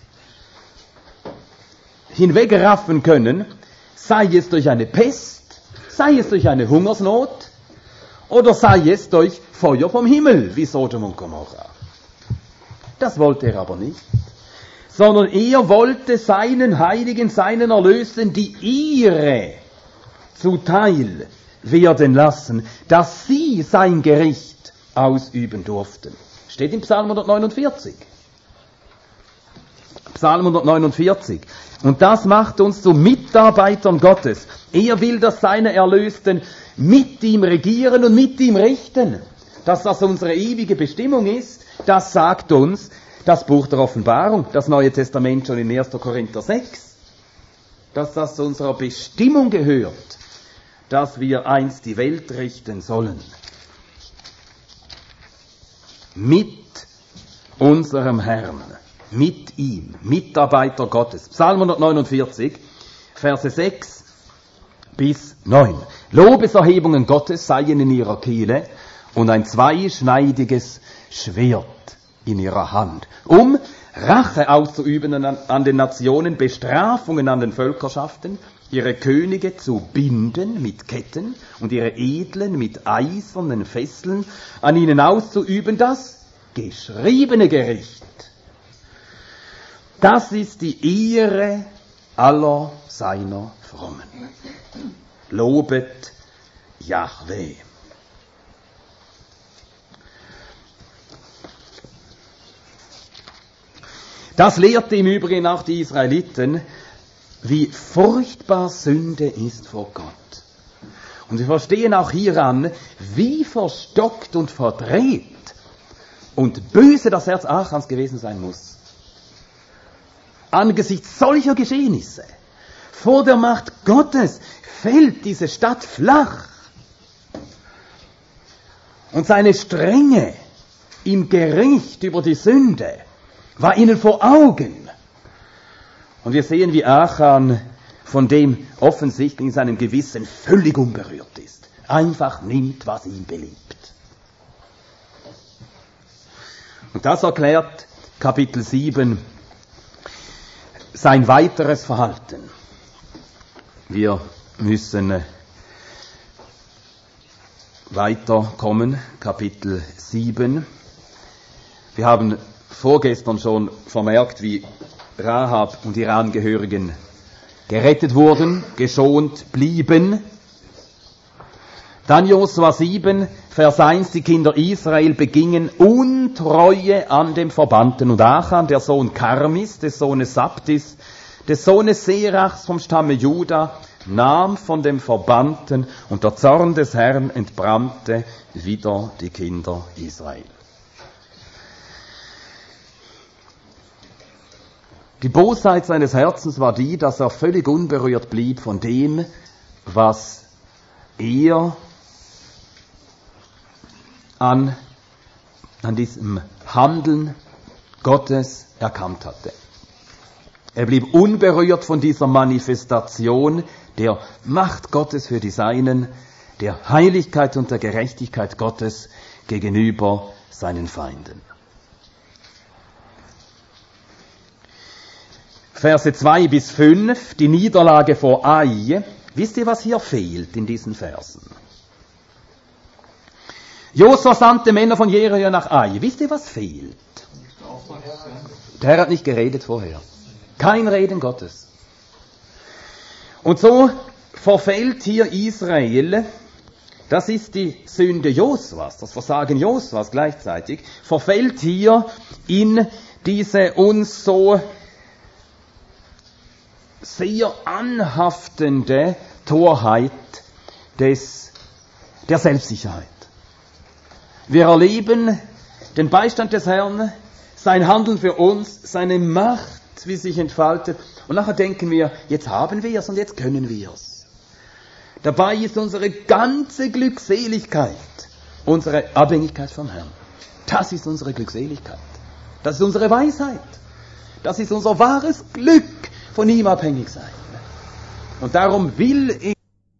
hinwegraffen können, sei es durch eine Pest, sei es durch eine Hungersnot oder sei es durch Feuer vom Himmel, wie Sodom und Gomorra. Das wollte er aber nicht, sondern er wollte seinen Heiligen, seinen Erlösten die Ehre zuteil werden lassen, dass sie sein Gericht ausüben durften. Steht in Psalm 149. Psalm 149. Und das macht uns zu Mitarbeitern Gottes. Er will, dass seine Erlösten mit ihm regieren und mit ihm richten. Dass das unsere ewige Bestimmung ist, das sagt uns das Buch der Offenbarung, das Neue Testament schon in 1. Korinther 6. Dass das zu unserer Bestimmung gehört, dass wir einst die Welt richten sollen. Mit unserem Herrn, mit ihm, Mitarbeiter Gottes. Psalm 149, Verse 6 bis 9. Lobeserhebungen Gottes seien in ihrer Kehle und ein zweischneidiges Schwert in ihrer Hand, um Rache auszuüben an den Nationen, Bestrafungen an den Völkerschaften, ihre Könige zu binden mit Ketten und ihre Edlen mit eisernen Fesseln, an ihnen auszuüben das geschriebene Gericht. Das ist die Ehre aller seiner Frommen. Lobet Jahwe. Das lehrte im Übrigen auch die Israeliten, wie furchtbar Sünde ist vor Gott. Und wir verstehen auch hieran, wie verstockt und verdreht und böse das Herz Achans gewesen sein muss. Angesichts solcher Geschehnisse, vor der Macht Gottes, fällt diese Stadt flach. Und seine Strenge im Gericht über die Sünde war ihnen vor Augen. Und wir sehen, wie Achan von dem offensichtlich in seinem Gewissen völlig unberührt ist. Einfach nimmt, was ihm beliebt. Und das erklärt Kapitel 7 sein weiteres Verhalten. Wir müssen weiterkommen, Kapitel 7. Wir haben vorgestern schon vermerkt, wie Rahab und ihre Angehörigen gerettet wurden, geschont blieben. Dann Josua 7, Vers 1, die Kinder Israel begingen Untreue an dem Verbannten. Und Achan, der Sohn Karmis, des Sohnes Sabtis, des Sohnes Serachs vom Stamme Juda, nahm von dem Verbannten und der Zorn des Herrn entbrannte wider die Kinder Israel. Die Bosheit seines Herzens war die, dass er völlig unberührt blieb von dem, was er an diesem Handeln Gottes erkannt hatte. Er blieb unberührt von dieser Manifestation der Macht Gottes für die Seinen, der Heiligkeit und der Gerechtigkeit Gottes gegenüber seinen Feinden. Verse 2 bis 5, die Niederlage vor Ai. Wisst ihr, was hier fehlt in diesen Versen? Josua sandte Männer von Jericho nach Ai. Wisst ihr, was fehlt? Der Herr hat nicht geredet vorher. Kein Reden Gottes. Und so verfällt hier Israel, das ist die Sünde Josuas, das Versagen Josuas gleichzeitig, verfällt hier in diese uns so sehr anhaftende Torheit der Selbstsicherheit. Wir erleben den Beistand des Herrn, sein Handeln für uns, seine Macht, wie sich entfaltet. Und nachher denken wir, jetzt haben wir es und jetzt können wir es. Dabei ist unsere ganze Glückseligkeit unsere Abhängigkeit vom Herrn. Das ist unsere Glückseligkeit. Das ist unsere Weisheit. Das ist unser wahres Glück, von ihm abhängig sein. Und darum will er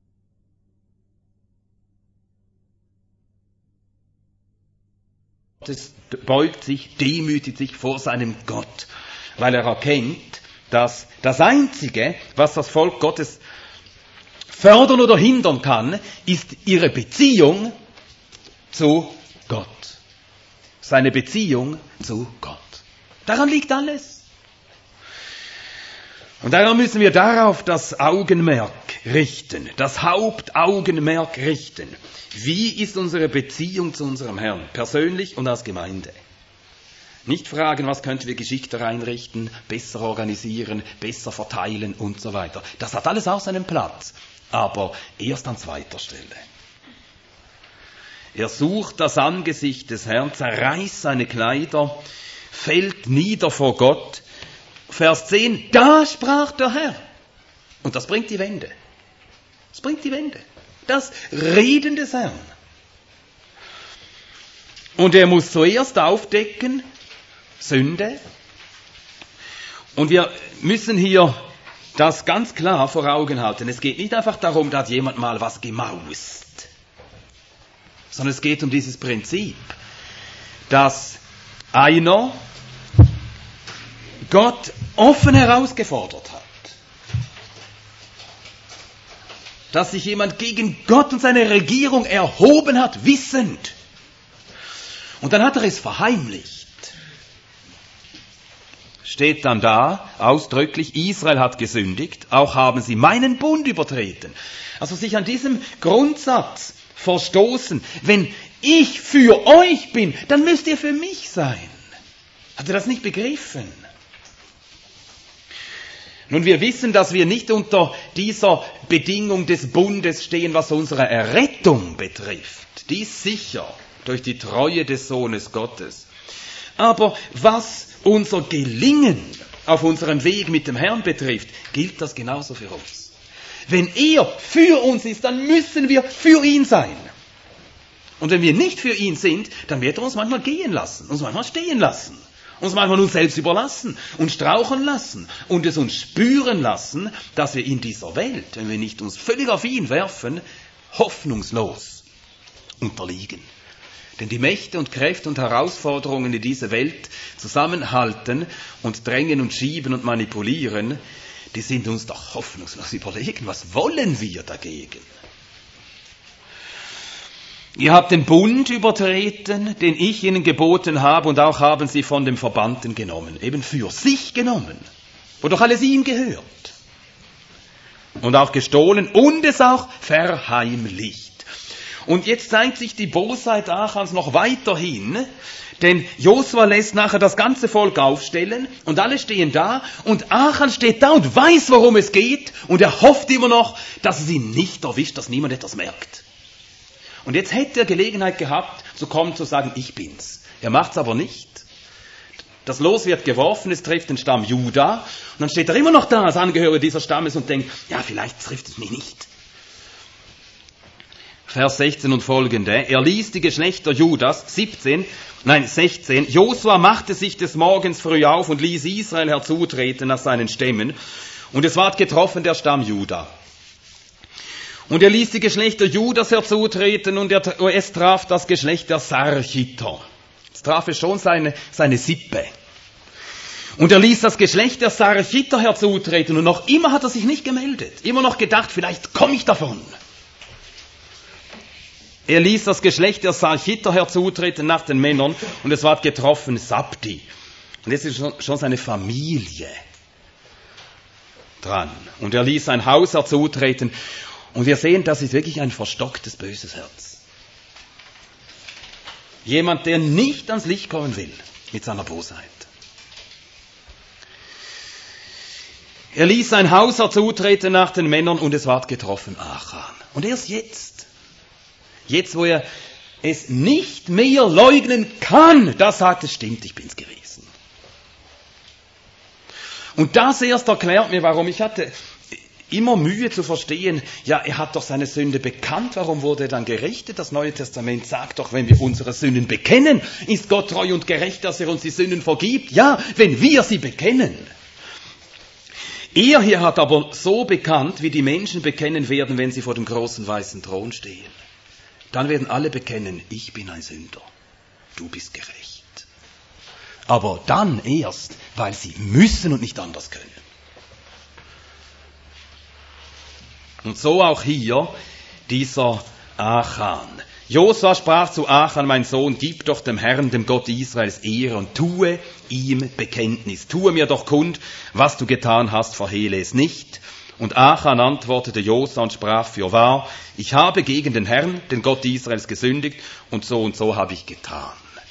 beugt sich, demütigt sich vor seinem Gott, weil er erkennt, dass das Einzige, was das Volk Gottes fördern oder hindern kann, ist ihre Beziehung zu Gott. Seine Beziehung zu Gott. Daran liegt alles. Und darum müssen wir darauf das Augenmerk richten, das Hauptaugenmerk richten. Wie ist unsere Beziehung zu unserem Herrn, persönlich und als Gemeinde? Nicht fragen, was könnten wir geschickter einrichten, besser organisieren, besser verteilen und so weiter. Das hat alles auch seinen Platz, aber erst an zweiter Stelle. Er sucht das Angesicht des Herrn, zerreißt seine Kleider, fällt nieder vor Gott. Vers 10, da sprach der Herr. Und das bringt die Wende. Das bringt die Wende. Das Reden des Herrn. Und er muss zuerst aufdecken, Sünde. Und wir müssen hier das ganz klar vor Augen halten. Es geht nicht einfach darum, da hat jemand mal was gemaust, sondern es geht um dieses Prinzip, dass einer Gott offen herausgefordert hat. Dass sich jemand gegen Gott und seine Regierung erhoben hat, wissend. Und dann hat er es verheimlicht. Steht dann da, ausdrücklich, Israel hat gesündigt, auch haben sie meinen Bund übertreten. Also sich an diesem Grundsatz verstoßen. Wenn ich für euch bin, dann müsst ihr für mich sein. Hat er das nicht begriffen? Nun, wir wissen, dass wir nicht unter dieser Bedingung des Bundes stehen, was unsere Errettung betrifft. Dies sicher durch die Treue des Sohnes Gottes. Aber was unser Gelingen auf unserem Weg mit dem Herrn betrifft, gilt das genauso für uns. Wenn er für uns ist, dann müssen wir für ihn sein. Und wenn wir nicht für ihn sind, dann wird er uns manchmal gehen lassen, uns manchmal stehen lassen. Uns manchmal uns selbst überlassen und straucheln lassen und es uns spüren lassen, dass wir in dieser Welt, wenn wir nicht uns völlig auf ihn werfen, hoffnungslos unterliegen. Denn die Mächte und Kräfte und Herausforderungen, die diese Welt zusammenhalten und drängen und schieben und manipulieren, die sind uns doch hoffnungslos überlegen. Was wollen wir dagegen? Ihr habt den Bund übertreten, den ich ihnen geboten habe, und auch haben sie von dem Verbannten genommen, eben für sich genommen, wo doch alles ihm gehört. Und auch gestohlen und es auch verheimlicht. Und jetzt zeigt sich die Bosheit Achans noch weiterhin, denn Josua lässt nachher das ganze Volk aufstellen und alle stehen da und Achan steht da und weiß, worum es geht und er hofft immer noch, dass es ihn nicht erwischt, dass niemand etwas merkt. Und jetzt hätte er Gelegenheit gehabt, zu kommen, zu sagen, ich bin's. Er macht's aber nicht. Das Los wird geworfen, es trifft den Stamm Juda. Und dann steht er immer noch da als Angehöriger dieses Stammes und denkt, ja, vielleicht trifft es mich nicht. Vers 16 und folgende. Er ließ die Geschlechter Judas, 16. Josua machte sich des Morgens früh auf und ließ Israel herzutreten nach seinen Stämmen. Und es ward getroffen der Stamm Juda. Und er ließ die Geschlechter Judas herzutreten und es traf das Geschlecht der Sarchiter. Es traf es schon seine Sippe. Und er ließ das Geschlecht der Sarchiter herzutreten und noch immer hat er sich nicht gemeldet. Immer noch gedacht, vielleicht komme ich davon. Er ließ das Geschlecht der Sarchiter herzutreten nach den Männern und es ward getroffen Sabdi. Und jetzt ist schon seine Familie dran. Und er ließ sein Haus herzutreten. Und wir sehen, das ist wirklich ein verstocktes, böses Herz. Jemand, der nicht ans Licht kommen will mit seiner Bosheit. Er ließ sein Haus herzutreten nach den Männern und es ward getroffen Achan. Und erst jetzt, wo er es nicht mehr leugnen kann, da sagt es, stimmt, ich bin's gewesen. Und das erst erklärt mir, warum ich hatte immer Mühe zu verstehen, ja, er hat doch seine Sünde bekannt, warum wurde er dann gerichtet? Das Neue Testament sagt doch, wenn wir unsere Sünden bekennen, ist Gott treu und gerecht, dass er uns die Sünden vergibt. Ja, wenn wir sie bekennen. Er hier hat aber so bekannt, wie die Menschen bekennen werden, wenn sie vor dem großen weißen Thron stehen. Dann werden alle bekennen, ich bin ein Sünder, du bist gerecht. Aber dann erst, weil sie müssen und nicht anders können. Und so auch hier dieser Achan. Josua sprach zu Achan, mein Sohn, gib doch dem Herrn, dem Gott Israels, Ehre und tue ihm Bekenntnis. Tue mir doch kund, was du getan hast, verhehle es nicht. Und Achan antwortete Josua und sprach, fürwahr, ich habe gegen den Herrn, den Gott Israels, gesündigt und so habe ich getan.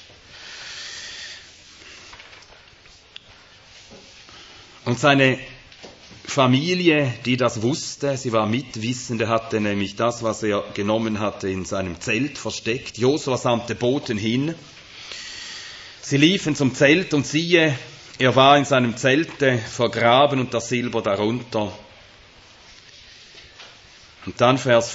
Und seine Familie, die das wusste, sie war Mitwissende, hatte nämlich das, was er genommen hatte, in seinem Zelt versteckt. Josua sandte Boten hin. Sie liefen zum Zelt und siehe, er war in seinem Zelte vergraben und das Silber darunter. Und dann Verse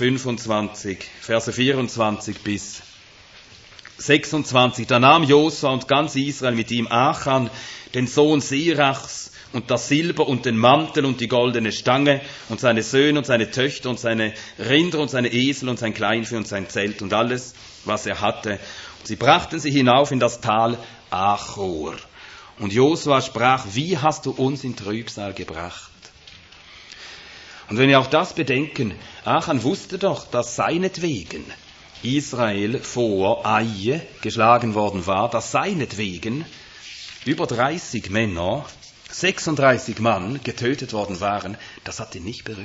24 bis 26. Da nahm Josua und ganz Israel mit ihm Achan, den Sohn Sirachs, und das Silber und den Mantel und die goldene Stange und seine Söhne und seine Töchter und seine Rinder und seine Esel und sein Kleinvieh und sein Zelt und alles, was er hatte. Und sie brachten sie hinauf in das Tal Achor. Und Josua sprach, wie hast du uns in Trübsal gebracht? Und wenn wir auch das bedenken, Achan wusste doch, dass seinetwegen Israel vor Ai geschlagen worden war, dass seinetwegen über 30 Männer, 36 Mann getötet worden waren, das hat ihn nicht berührt.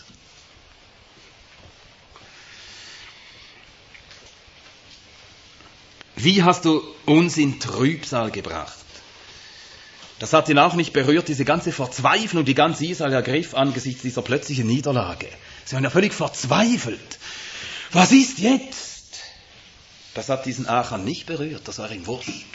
Wie hast du uns in Trübsal gebracht? Das hat ihn auch nicht berührt, diese ganze Verzweiflung, die ganz Israel ergriff angesichts dieser plötzlichen Niederlage. Sie waren ja völlig verzweifelt. Was ist jetzt? Das hat diesen Achan nicht berührt, das war ihm wurscht.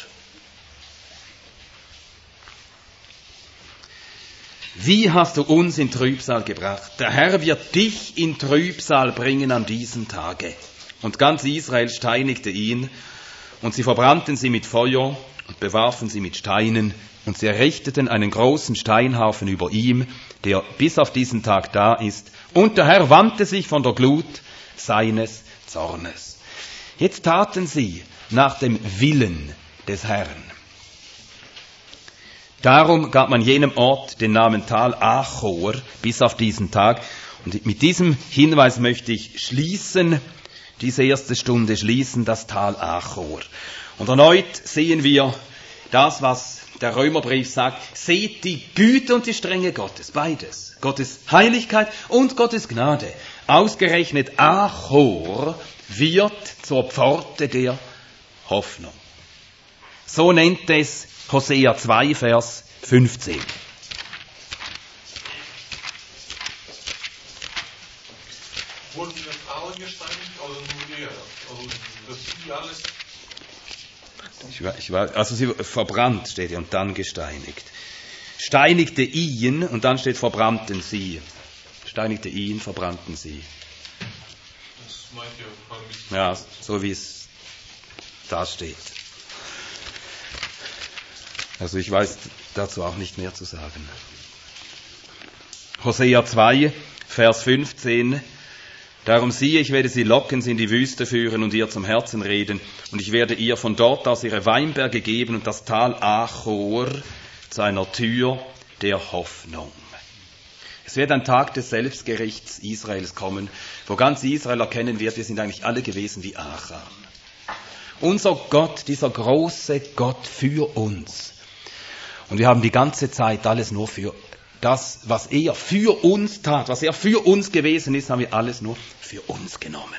Wie hast du uns in Trübsal gebracht? Der Herr wird dich in Trübsal bringen an diesem Tage. Und ganz Israel steinigte ihn, und sie verbrannten sie mit Feuer und bewarfen sie mit Steinen, und sie errichteten einen großen Steinhaufen über ihm, der bis auf diesen Tag da ist. Und der Herr wandte sich von der Glut seines Zornes. Jetzt taten sie nach dem Willen des Herrn. Darum gab man jenem Ort den Namen Tal Achor bis auf diesen Tag. Und mit diesem Hinweis möchte ich schließen, diese erste Stunde schließen, das Tal Achor. Und erneut sehen wir das, was der Römerbrief sagt. Seht die Güte und die Strenge Gottes, beides. Gottes Heiligkeit und Gottes Gnade. Ausgerechnet Achor wird zur Pforte der Hoffnung. So nennt es Hosea 2, Vers 15. Wurden die Frauen gesteinigt oder nur er? Also das die alles? Also sie verbrannt steht hier und dann gesteinigt. Steinigte ihn und dann steht verbrannten sie. Steinigte ihn, verbrannten sie. Das meint ihr? Ja, so wie es da steht. Also ich weiß dazu auch nicht mehr zu sagen. Hosea 2, Vers 15. Darum siehe, ich werde sie locken, sie in die Wüste führen und ihr zum Herzen reden. Und ich werde ihr von dort aus ihre Weinberge geben und das Tal Achor zu einer Tür der Hoffnung. Es wird ein Tag des Selbstgerichts Israels kommen, wo ganz Israel erkennen wird, wir sind eigentlich alle gewesen wie Achan. Unser Gott, dieser große Gott für uns. Und wir haben die ganze Zeit alles nur für das, was er für uns tat, was er für uns gewesen ist, haben wir alles nur für uns genommen.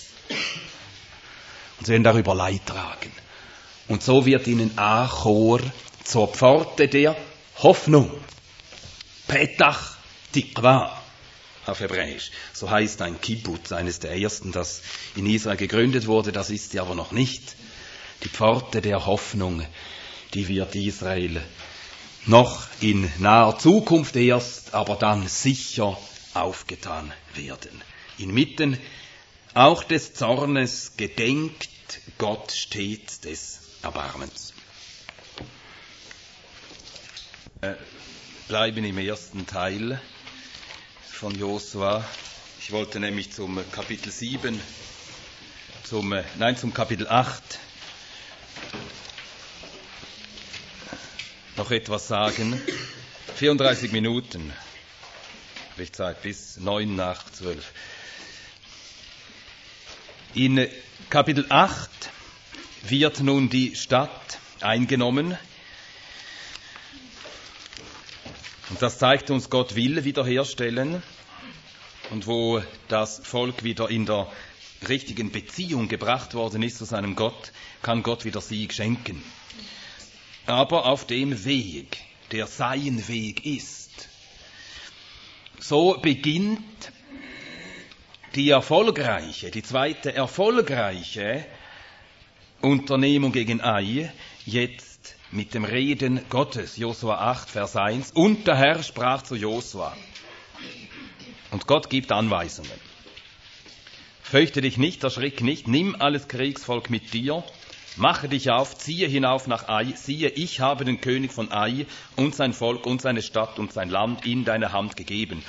Und sie werden darüber Leid tragen. Und so wird ihnen Achor zur Pforte der Hoffnung. Petach Tikva auf Hebräisch. So heißt ein Kibbutz, eines der ersten, das in Israel gegründet wurde. Das ist sie aber noch nicht. Die Pforte der Hoffnung, die wird Israel noch in naher Zukunft erst, aber dann sicher aufgetan werden. Inmitten auch des Zornes gedenkt Gott stets des Erbarmens. bleiben im ersten Teil von Josua. Ich wollte nämlich zum Kapitel 7, zum Kapitel 8 noch etwas sagen. 34 Minuten habe ich Zeit, bis 9 nach 12. In Kapitel 8 wird nun die Stadt eingenommen. Und das zeigt uns, Gott will wiederherstellen. Und wo das Volk wieder in der richtigen Beziehung gebracht worden ist zu seinem Gott, kann Gott wieder Sieg schenken. Aber auf dem Weg, der sein Weg ist. So beginnt die zweite erfolgreiche Unternehmung gegen Ai, jetzt mit dem Reden Gottes. Josua 8, Vers 1. Und der Herr sprach zu Josua. Und Gott gibt Anweisungen. Fürchte dich nicht, erschrick nicht, nimm alles Kriegsvolk mit dir, mache dich auf, ziehe hinauf nach Ai, siehe, ich habe den König von Ai und sein Volk und seine Stadt und sein Land in deine Hand gegeben.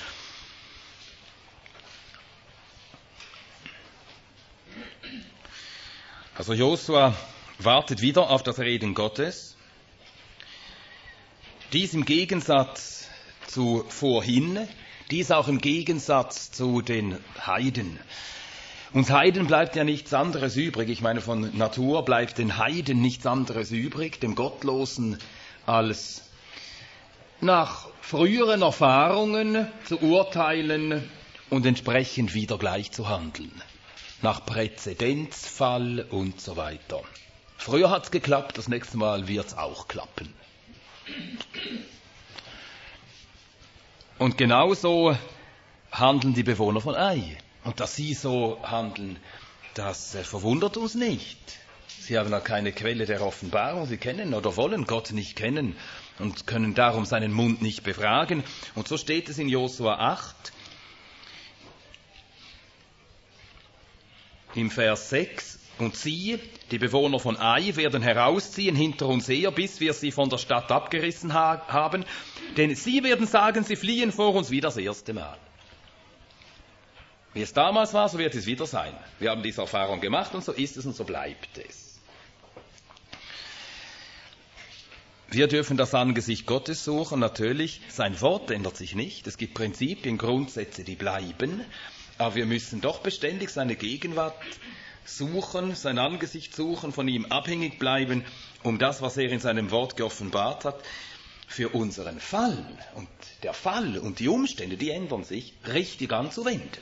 Also Josua wartet wieder auf das Reden Gottes. Dies im Gegensatz zu vorhin, dies auch im Gegensatz zu den Heiden. Uns Heiden bleibt ja nichts anderes übrig. Ich meine, von Natur bleibt den Heiden nichts anderes übrig, dem Gottlosen, als nach früheren Erfahrungen zu urteilen und entsprechend wieder gleich zu handeln. Nach Präzedenzfall und so weiter. Früher hat's geklappt, das nächste Mal wird's auch klappen. Und genauso handeln die Bewohner von Ai. Und dass sie so handeln, das verwundert uns nicht. Sie haben ja keine Quelle der Offenbarung, sie kennen oder wollen Gott nicht kennen und können darum seinen Mund nicht befragen. Und so steht es in Josua 8, im Vers 6, und sie, die Bewohner von Ai, werden herausziehen hinter uns her, bis wir sie von der Stadt abgerissen haben, denn sie werden sagen, sie fliehen vor uns wie das erste Mal. Wie es damals war, so wird es wieder sein. Wir haben diese Erfahrung gemacht und so ist es und so bleibt es. Wir dürfen das Angesicht Gottes suchen, natürlich. Sein Wort ändert sich nicht. Es gibt Prinzipien, Grundsätze, die bleiben. Aber wir müssen doch beständig seine Gegenwart suchen, sein Angesicht suchen, von ihm abhängig bleiben, um das, was er in seinem Wort geoffenbart hat, für unseren Fall. Und der Fall und die Umstände, die ändern sich, richtig anzuwenden.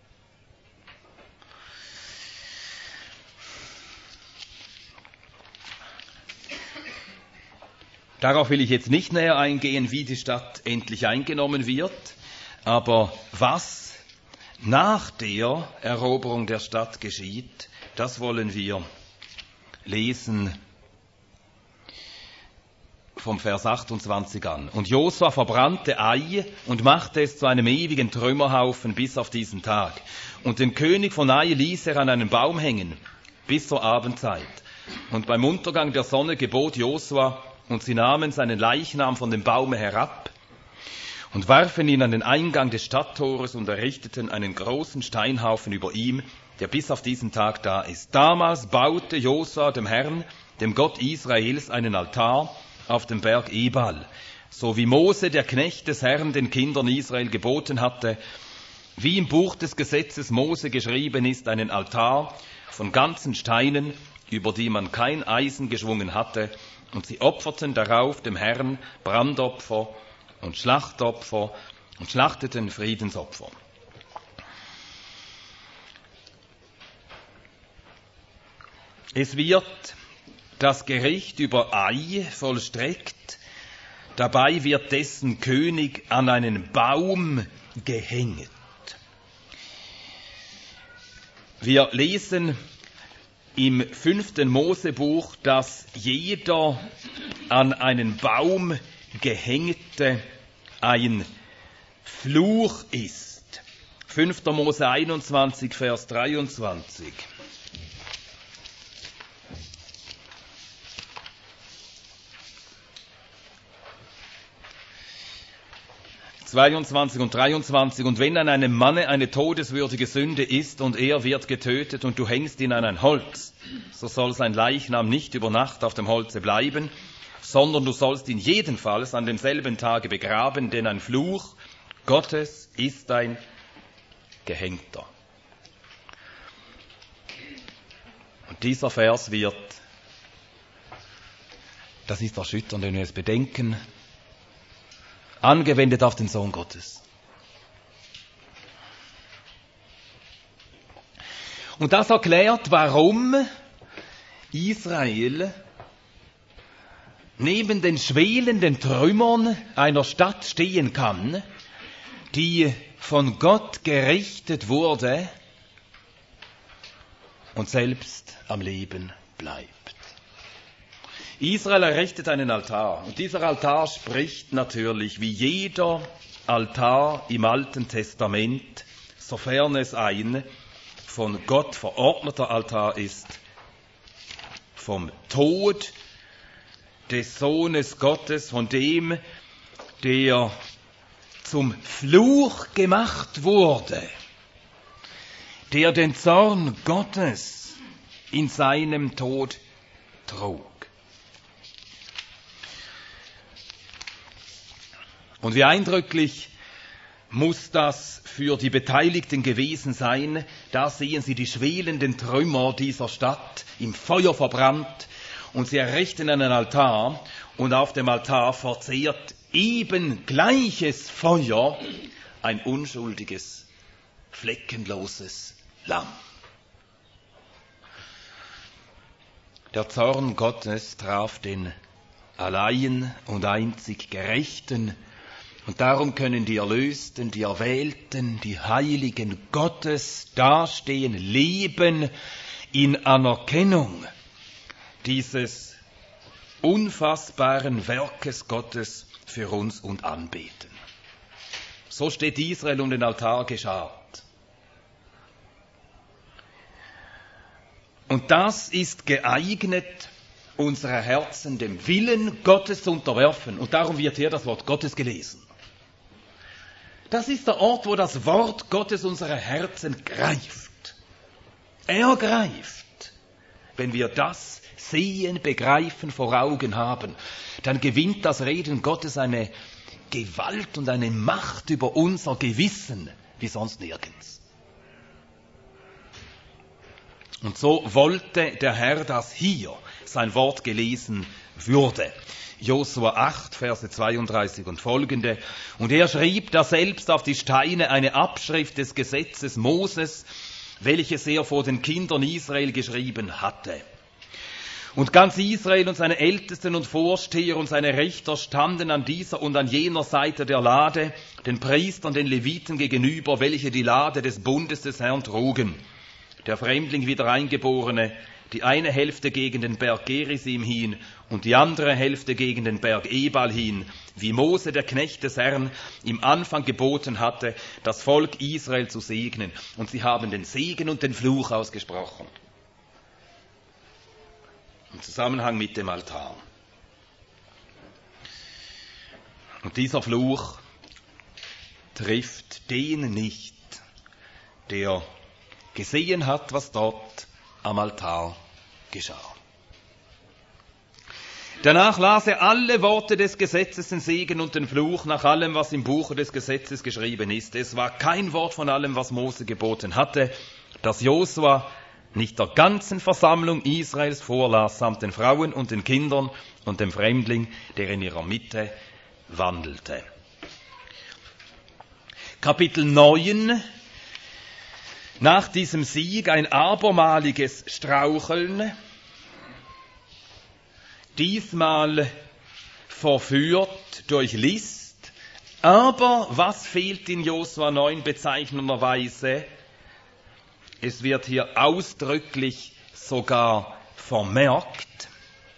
Darauf will ich jetzt nicht näher eingehen, wie die Stadt endlich eingenommen wird, aber was nach der Eroberung der Stadt geschieht, das wollen wir lesen vom Vers 28 an. Und Josua verbrannte Ai und machte es zu einem ewigen Trümmerhaufen bis auf diesen Tag. Und den König von Ai ließ er an einen Baum hängen bis zur Abendzeit. Und beim Untergang der Sonne gebot Josua, und sie nahmen seinen Leichnam von dem Baume herab und warfen ihn an den Eingang des Stadttores und errichteten einen großen Steinhaufen über ihm, der bis auf diesen Tag da ist. Damals baute Josua dem Herrn, dem Gott Israels, einen Altar auf dem Berg Ebal, so wie Mose, der Knecht des Herrn, den Kindern Israel geboten hatte, wie im Buch des Gesetzes Mose geschrieben ist, einen Altar von ganzen Steinen, über die man kein Eisen geschwungen hatte, und sie opferten darauf dem Herrn Brandopfer und Schlachtopfer und schlachteten Friedensopfer. Es wird das Gericht über Ai vollstreckt, dabei wird dessen König an einen Baum gehängt. Wir lesen im 5. Mosebuch, dass jeder an einen Baum gehängte ein Fluch ist. 5. Mose 21, Vers 23. 22 und 23. Und wenn an einem Manne eine todeswürdige Sünde ist und er wird getötet und du hängst ihn an ein Holz, so soll sein Leichnam nicht über Nacht auf dem Holze bleiben, sondern du sollst ihn jedenfalls an demselben Tage begraben, denn ein Fluch Gottes ist ein Gehängter. Und dieser Vers wird, das ist erschütternd, wenn wir es bedenken, angewendet auf den Sohn Gottes. Und das erklärt, warum Israel neben den schwelenden Trümmern einer Stadt stehen kann, die von Gott gerichtet wurde und selbst am Leben bleibt. Israel errichtet einen Altar und dieser Altar spricht natürlich wie jeder Altar im Alten Testament, sofern es ein von Gott verordneter Altar ist, vom Tod des Sohnes Gottes, von dem, der zum Fluch gemacht wurde, der den Zorn Gottes in seinem Tod trug. Und wie eindrücklich muss das für die Beteiligten gewesen sein. Da sehen Sie die schwelenden Trümmer dieser Stadt im Feuer verbrannt und sie errichten einen Altar und auf dem Altar verzehrt eben gleiches Feuer ein unschuldiges, fleckenloses Lamm. Der Zorn Gottes traf den allein und einzig Gerechten. Und darum können die Erlösten, die Erwählten, die Heiligen Gottes dastehen, leben in Anerkennung dieses unfassbaren Werkes Gottes für uns und anbeten. So steht Israel um den Altar geschart. Und das ist geeignet, unsere Herzen dem Willen Gottes zu unterwerfen. Und darum wird hier das Wort Gottes gelesen. Das ist der Ort, wo das Wort Gottes unsere Herzen greift. Er greift. Wenn wir das sehen, begreifen, vor Augen haben, dann gewinnt das Reden Gottes eine Gewalt und eine Macht über unser Gewissen wie sonst nirgends. Und so wollte der Herr, dass hier sein Wort gelesen würde. Josua 8, Verse 32 und folgende. Und er schrieb da selbst auf die Steine eine Abschrift des Gesetzes Moses, welches er vor den Kindern Israel geschrieben hatte. Und ganz Israel und seine Ältesten und Vorsteher und seine Richter standen an dieser und an jener Seite der Lade, den Priestern, den Leviten gegenüber, welche die Lade des Bundes des Herrn trugen. Der Fremdling wieder Eingeborene, die eine Hälfte gegen den Berg Gerisim hin und die andere Hälfte gegen den Berg Ebal hin, wie Mose, der Knecht des Herrn, im Anfang geboten hatte, das Volk Israel zu segnen. Und sie haben den Segen und den Fluch ausgesprochen. Im Zusammenhang mit dem Altar. Und dieser Fluch trifft den nicht, der gesehen hat, was dort am Altar geschah. Danach las er alle Worte des Gesetzes, den Segen und den Fluch, nach allem, was im Buche des Gesetzes geschrieben ist. Es war kein Wort von allem, was Mose geboten hatte, das Josua nicht der ganzen Versammlung Israels vorlas, samt den Frauen und den Kindern und dem Fremdling, der in ihrer Mitte wandelte. Kapitel 9. Nach diesem Sieg ein abermaliges Straucheln, diesmal verführt durch List. Aber was fehlt in Josua 9 bezeichnenderweise? Es wird hier ausdrücklich sogar vermerkt.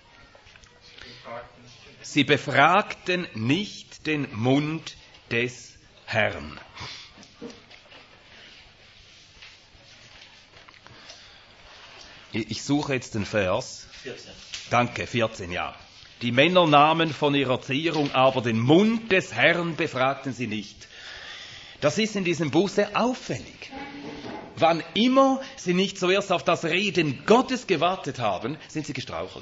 Sie befragten nicht den Mund des Herrn. Ich suche jetzt den Vers. 14. Danke, 14, ja. Die Männer nahmen von ihrer Zehrung aber den Mund des Herrn befragten sie nicht. Das ist in diesem Buch sehr auffällig. Wann immer sie nicht zuerst auf das Reden Gottes gewartet haben, sind sie gestrauchelt.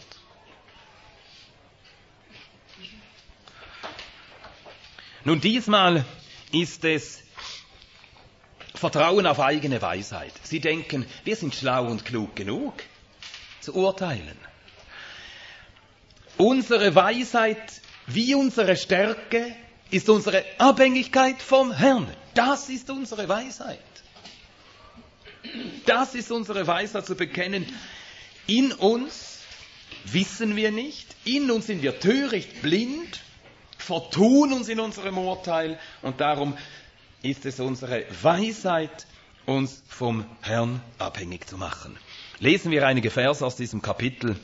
Nun, diesmal ist es Vertrauen auf eigene Weisheit. Sie denken, wir sind schlau und klug genug zu urteilen. Unsere Weisheit wie unsere Stärke ist unsere Abhängigkeit vom Herrn. Das ist unsere Weisheit. Das ist unsere Weisheit zu bekennen. In uns wissen wir nicht, in uns sind wir töricht, blind, vertun uns in unserem Urteil und darum ist es unsere Weisheit, uns vom Herrn abhängig zu machen. Lesen wir einige Verse aus diesem Kapitel.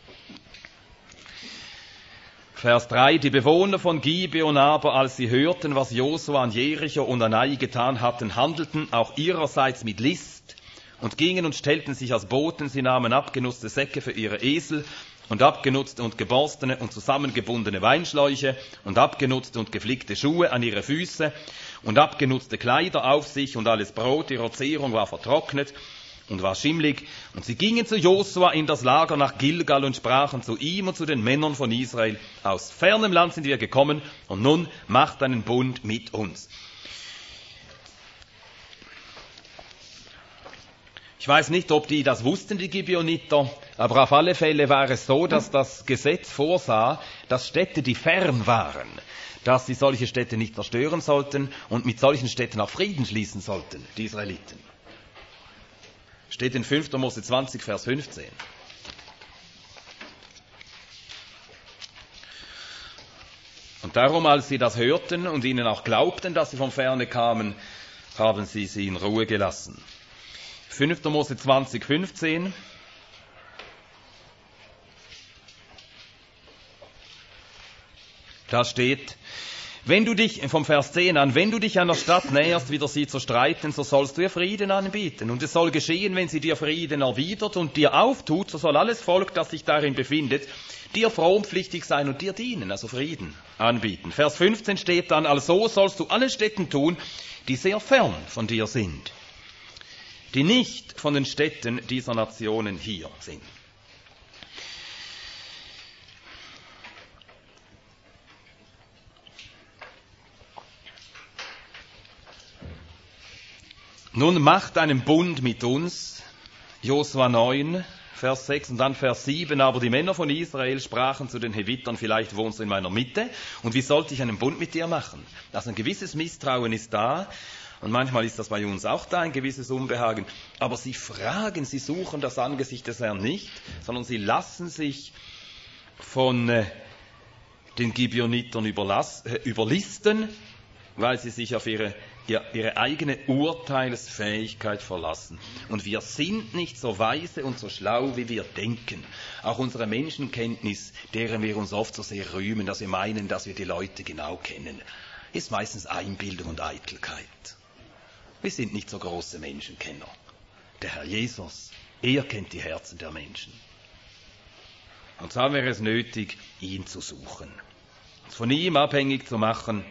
Vers 3, die Bewohner von Gibeon aber, als sie hörten, was Josua an Jericho und an Ai getan hatten, handelten auch ihrerseits mit List und gingen und stellten sich als Boten. Sie nahmen abgenutzte Säcke für ihre Esel und abgenutzte und geborstene und zusammengebundene Weinschläuche und abgenutzte und geflickte Schuhe an ihre Füße und abgenutzte Kleider auf sich und alles Brot ihrer Zehrung war vertrocknet und war schimmlig. Und sie gingen zu Josua in das Lager nach Gilgal und sprachen zu ihm und zu den Männern von Israel, aus fernem Land sind wir gekommen und nun macht einen Bund mit uns. Ich weiß nicht, ob die das wussten, die Gibeoniter, aber auf alle Fälle war es so, dass das Gesetz vorsah, dass Städte, die fern waren, dass sie solche Städte nicht zerstören sollten und mit solchen Städten auch Frieden schließen sollten, die Israeliten. Steht in 5. Mose 20, Vers 15. Und darum, als sie das hörten und ihnen auch glaubten, dass sie von Ferne kamen, haben sie in Ruhe gelassen. 5. Mose 20, 15. Da steht, wenn du dich, vom Vers 10 an, wenn du dich einer Stadt näherst, wieder sie zu streiten, so sollst du ihr Frieden anbieten. Und es soll geschehen, wenn sie dir Frieden erwidert und dir auftut, so soll alles Volk, das sich darin befindet, dir frompflichtig sein und dir dienen, also Frieden anbieten. Vers 15 steht dann, also sollst du allen Städten tun, die sehr fern von dir sind, die nicht von den Städten dieser Nationen hier sind. Nun macht einen Bund mit uns, Josua 9, Vers 6 und dann Vers 7, aber die Männer von Israel sprachen zu den Hevitern, vielleicht wohnst du in meiner Mitte und wie sollte ich einen Bund mit dir machen? Also ein gewisses Misstrauen ist da und manchmal ist das bei uns auch da, ein gewisses Unbehagen, aber sie fragen, sie suchen das Angesicht des Herrn nicht, sondern sie lassen sich von den Gibeonitern überlisten, weil sie sich auf ihre eigene Urteilsfähigkeit verlassen. Und wir sind nicht so weise und so schlau, wie wir denken. Auch unsere Menschenkenntnis, deren wir uns oft so sehr rühmen, dass wir meinen, dass wir die Leute genau kennen, ist meistens Einbildung und Eitelkeit. Wir sind nicht so große Menschenkenner. Der Herr Jesus, er kennt die Herzen der Menschen. Und so haben wir es nötig, ihn zu suchen, uns von ihm abhängig zu machen.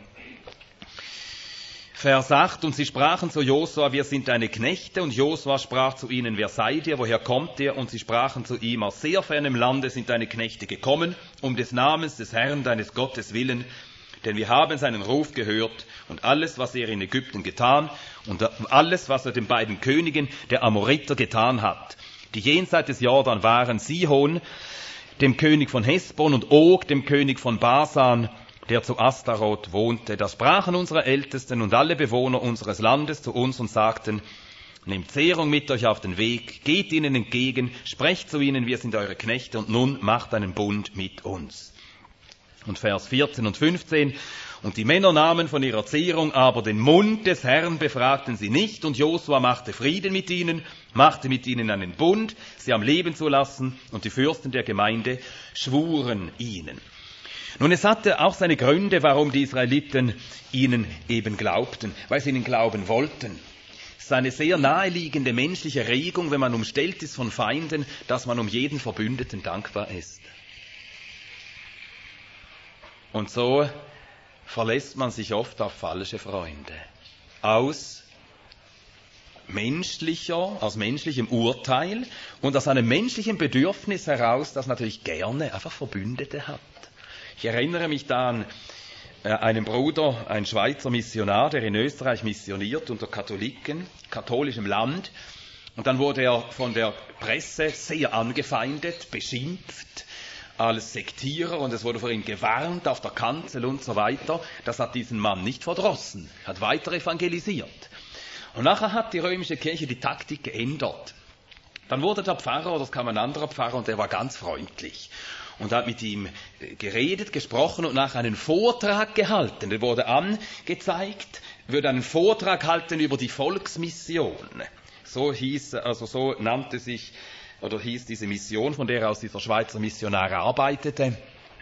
Vers 8, und sie sprachen zu Josua, wir sind deine Knechte, und Josua sprach zu ihnen, wer seid ihr, woher kommt ihr? Und sie sprachen zu ihm, aus sehr fernem Lande sind deine Knechte gekommen, um des Namens des Herrn, deines Gottes willen, denn wir haben seinen Ruf gehört und alles, was er in Ägypten getan und alles, was er den beiden Königen der Amoriter getan hat, die jenseits des Jordan waren, Sihon, dem König von Hesbon, und Og, dem König von Basan, der zu Astaroth wohnte. Da sprachen unsere Ältesten und alle Bewohner unseres Landes zu uns und sagten, nehmt Zehrung mit euch auf den Weg, geht ihnen entgegen, sprecht zu ihnen, wir sind eure Knechte, und nun macht einen Bund mit uns. Und Vers 14 und 15, und die Männer nahmen von ihrer Zehrung aber den Mund des Herrn, befragten sie nicht, und Josua machte Frieden mit ihnen, machte mit ihnen einen Bund, sie am Leben zu lassen, und die Fürsten der Gemeinde schwuren ihnen. Nun, es hatte auch seine Gründe, warum die Israeliten ihnen eben glaubten, weil sie ihnen glauben wollten. Es ist eine sehr naheliegende menschliche Regung, wenn man umstellt ist von Feinden, dass man um jeden Verbündeten dankbar ist. Und so verlässt man sich oft auf falsche Freunde. Aus menschlichem Urteil und aus einem menschlichen Bedürfnis heraus, das natürlich gerne einfach Verbündete hat. Ich erinnere mich da an einen Bruder, ein Schweizer Missionar, der in Österreich missioniert unter katholischem Land. Und dann wurde er von der Presse sehr angefeindet, beschimpft als Sektierer und es wurde vor ihm gewarnt auf der Kanzel und so weiter. Das hat diesen Mann nicht verdrossen, hat weiter evangelisiert. Und nachher hat die römische Kirche die Taktik geändert. Dann wurde der Pfarrer, oder es kam ein anderer Pfarrer und der war ganz freundlich und hat mit ihm geredet, gesprochen und nachher einen Vortrag gehalten. Der wurde angezeigt, würde einen Vortrag halten über die Volksmission. So nannte sich oder hieß diese Mission, von der aus dieser Schweizer Missionar arbeitete.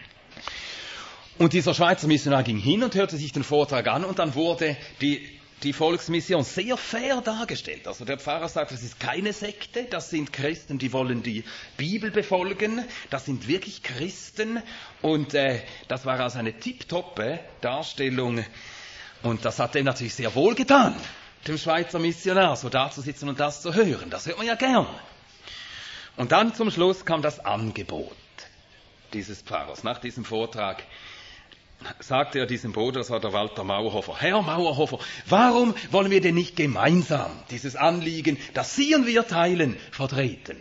Und dieser Schweizer Missionar ging hin und hörte sich den Vortrag an und dann wurde die Volksmission sehr fair dargestellt. Also der Pfarrer sagt, das ist keine Sekte, das sind Christen, die wollen die Bibel befolgen, das sind wirklich Christen und das war also eine tipptoppe Darstellung und das hat dem natürlich sehr wohl getan, dem Schweizer Missionar, so da zu sitzen und das zu hören. Das hört man ja gern. Und dann zum Schluss kam das Angebot dieses Pfarrers. Nach diesem Vortrag sagte er diesem Bruder, das war der Walter Mauerhofer, Herr Mauerhofer, warum wollen wir denn nicht gemeinsam dieses Anliegen, das Sie und wir teilen, vertreten?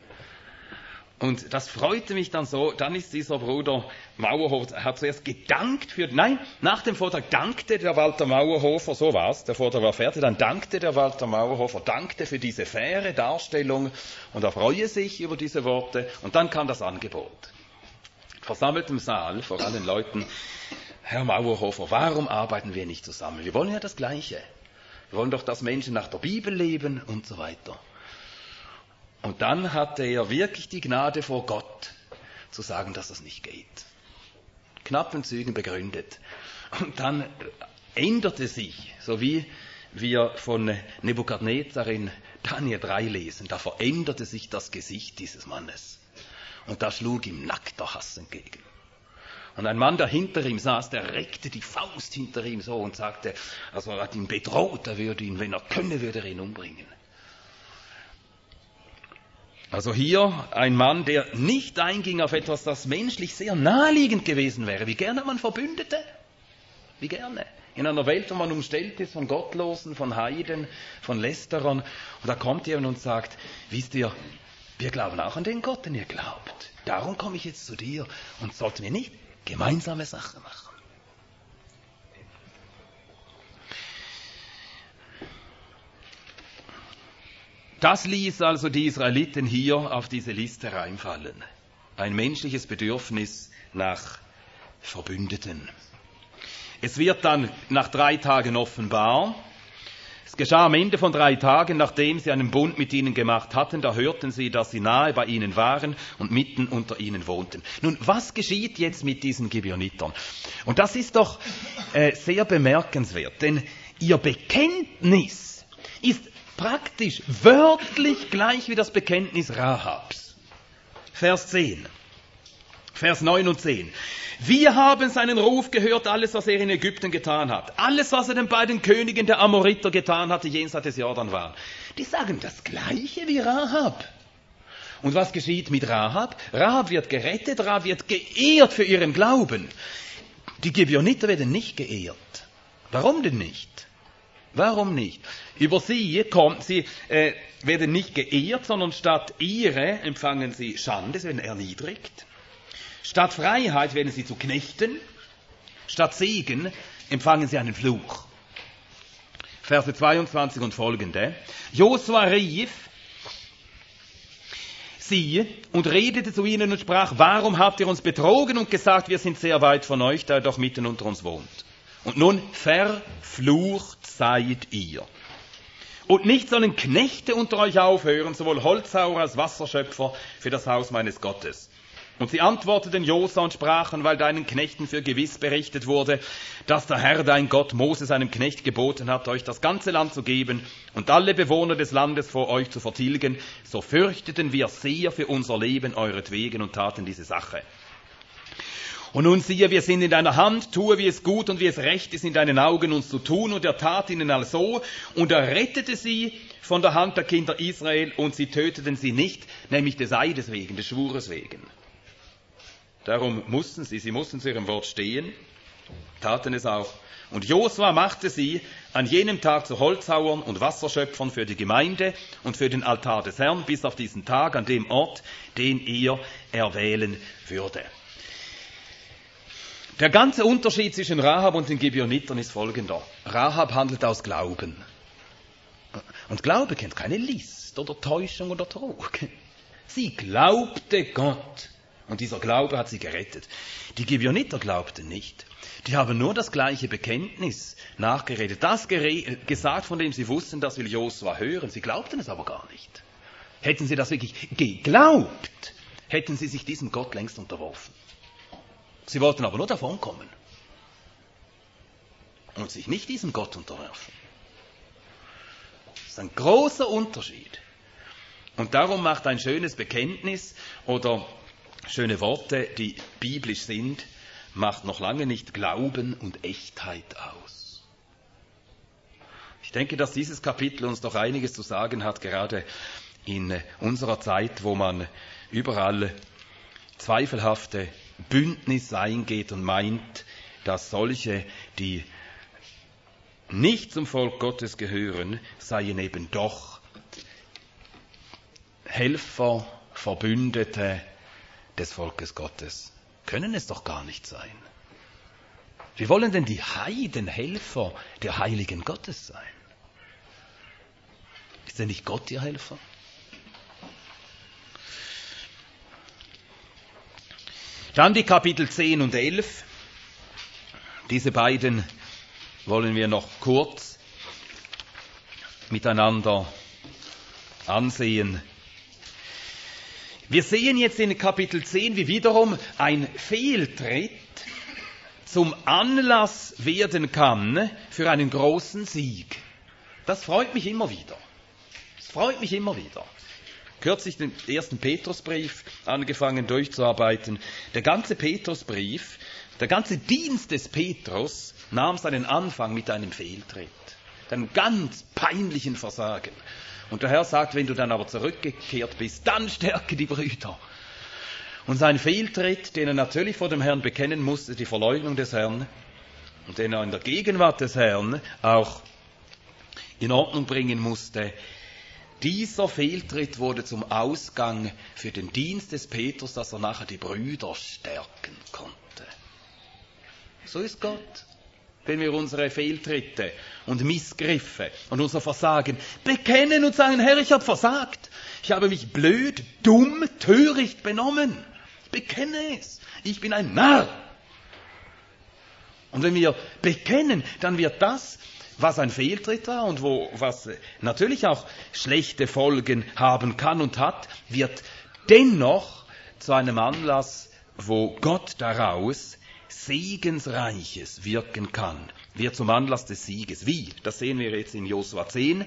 Und das freute mich dann so, dann ist dieser Bruder Mauerhofer, hat zuerst gedankt nach dem Vortrag dankte der Walter Mauerhofer, so war's, der Vortrag war fertig, dann dankte der Walter Mauerhofer, dankte für diese faire Darstellung und er freue sich über diese Worte und dann kam das Angebot. Versammeltem Saal, vor allen Leuten, Herr Mauerhofer, warum arbeiten wir nicht zusammen? Wir wollen ja das Gleiche. Wir wollen doch, dass Menschen nach der Bibel leben und so weiter. Und dann hatte er wirklich die Gnade vor Gott, zu sagen, dass das nicht geht. Knappen Zügen begründet. Und dann änderte sich, so wie wir von Nebukadnezar in Daniel 3 lesen, da veränderte sich das Gesicht dieses Mannes. Und da schlug ihm nackter Hass entgegen. Und ein Mann, der hinter ihm saß, der reckte die Faust hinter ihm so und sagte, also er hat ihn bedroht, er würde ihn, wenn er könne, würde er ihn umbringen. Also hier ein Mann, der nicht einging auf etwas, das menschlich sehr naheliegend gewesen wäre. Wie gerne man Verbündete? Wie gerne. In einer Welt, wo man umstellt ist von Gottlosen, von Heiden, von Lästerern. Und da kommt jemand und sagt, wisst ihr, wir glauben auch an den Gott, den ihr glaubt. Darum komme ich jetzt zu dir und sollten wir nicht gemeinsame Sachen machen. Das ließ also die Israeliten hier auf diese Liste reinfallen. Ein menschliches Bedürfnis nach Verbündeten. Es wird dann nach 3 Tagen offenbar. Es geschah am Ende von 3 Tagen, nachdem sie einen Bund mit ihnen gemacht hatten, da hörten sie, dass sie nahe bei ihnen waren und mitten unter ihnen wohnten. Nun, was geschieht jetzt mit diesen Gibeonitern? Und das ist doch sehr bemerkenswert, denn ihr Bekenntnis ist praktisch wörtlich gleich wie das Bekenntnis Rahabs. Vers 9 und 10. Wir haben seinen Ruf gehört, alles, was er in Ägypten getan hat. Alles, was er den beiden Königen der Amoriter getan hatte, jenseits des Jordan waren. Die sagen das Gleiche wie Rahab. Und was geschieht mit Rahab? Rahab wird gerettet, Rahab wird geehrt für ihren Glauben. Die Gibeoniter werden nicht geehrt. Warum denn nicht? Warum nicht? Über sie werden nicht geehrt, sondern statt Ehre empfangen sie Schande, sie werden erniedrigt. Statt Freiheit werden sie zu Knechten, statt Segen empfangen sie einen Fluch. Verse 22 und folgende. Josua rief sie und redete zu ihnen und sprach, warum habt ihr uns betrogen und gesagt, wir sind sehr weit von euch, da ihr doch mitten unter uns wohnt. Und nun verflucht seid ihr. Und nicht sollen Knechte unter euch aufhören, sowohl Holzhauer als Wasserschöpfer für das Haus meines Gottes. Und sie antworteten Josua und sprachen, weil deinen Knechten für gewiss berichtet wurde, dass der Herr, dein Gott, Mose seinem Knecht geboten hat, euch das ganze Land zu geben und alle Bewohner des Landes vor euch zu vertilgen, so fürchteten wir sehr für unser Leben euretwegen und taten diese Sache. Und nun siehe, wir sind in deiner Hand, tue, wie es gut und wie es recht ist in deinen Augen, uns zu tun. Und er tat ihnen also, und er rettete sie von der Hand der Kinder Israel, und sie töteten sie nicht, nämlich des Eides wegen, des Schwures wegen. Darum mussten sie mussten zu ihrem Wort stehen, taten es auch. Und Josua machte sie an jenem Tag zu Holzhauern und Wasserschöpfern für die Gemeinde und für den Altar des Herrn, bis auf diesen Tag an dem Ort, den er erwählen würde. Der ganze Unterschied zwischen Rahab und den Gibeonitern ist folgender. Rahab handelt aus Glauben. Und Glaube kennt keine List oder Täuschung oder Trug. Sie glaubte Gott. Und dieser Glaube hat sie gerettet. Die Gibeoniter glaubten nicht. Die haben nur das gleiche Bekenntnis nachgeredet. Das gesagt, von dem sie wussten, das will Josua hören. Sie glaubten es aber gar nicht. Hätten sie das wirklich geglaubt, hätten sie sich diesem Gott längst unterworfen. Sie wollten aber nur davonkommen und sich nicht diesem Gott unterwerfen. Das ist ein großer Unterschied. Und darum macht ein schönes Bekenntnis oder schöne Worte, die biblisch sind, macht noch lange nicht Glauben und Echtheit aus. Ich denke, dass dieses Kapitel uns doch einiges zu sagen hat, gerade in unserer Zeit, wo man überall zweifelhafte Bündnisse eingeht und meint, dass solche, die nicht zum Volk Gottes gehören, seien eben doch Helfer, Verbündete des Volkes Gottes. Können es doch gar nicht sein. Wie wollen denn die Heiden Helfer der Heiligen Gottes sein? Ist denn nicht Gott ihr Helfer? Dann die Kapitel 10 und 11. Diese beiden wollen wir noch kurz miteinander ansehen. Wir sehen jetzt in Kapitel 10, wie wiederum ein Fehltritt zum Anlass werden kann für einen großen Sieg. Das freut mich immer wieder. Das freut mich immer wieder. Kürzlich den ersten Petrusbrief angefangen durchzuarbeiten. Der ganze Petrusbrief, der ganze Dienst des Petrus nahm seinen Anfang mit einem Fehltritt, einem ganz peinlichen Versagen. Und der Herr sagt, wenn du dann aber zurückgekehrt bist, dann stärke die Brüder. Und sein Fehltritt, den er natürlich vor dem Herrn bekennen musste, die Verleugnung des Herrn, und den er in der Gegenwart des Herrn auch in Ordnung bringen musste, dieser Fehltritt wurde zum Ausgang für den Dienst des Petrus, dass er nachher die Brüder stärken konnte. So ist Gott. Wenn wir unsere Fehltritte und Missgriffe und unser Versagen bekennen und sagen, Herr, ich habe versagt. Ich habe mich blöd, dumm, töricht benommen. Bekenne es. Ich bin ein Narr. Und wenn wir bekennen, dann wird das, was ein Fehltritt war und was natürlich auch schlechte Folgen haben kann und hat, wird dennoch zu einem Anlass, wo Gott daraus Segensreiches wirken kann, wird zum Anlass des Sieges. Wie? Das sehen wir jetzt in Josua 10.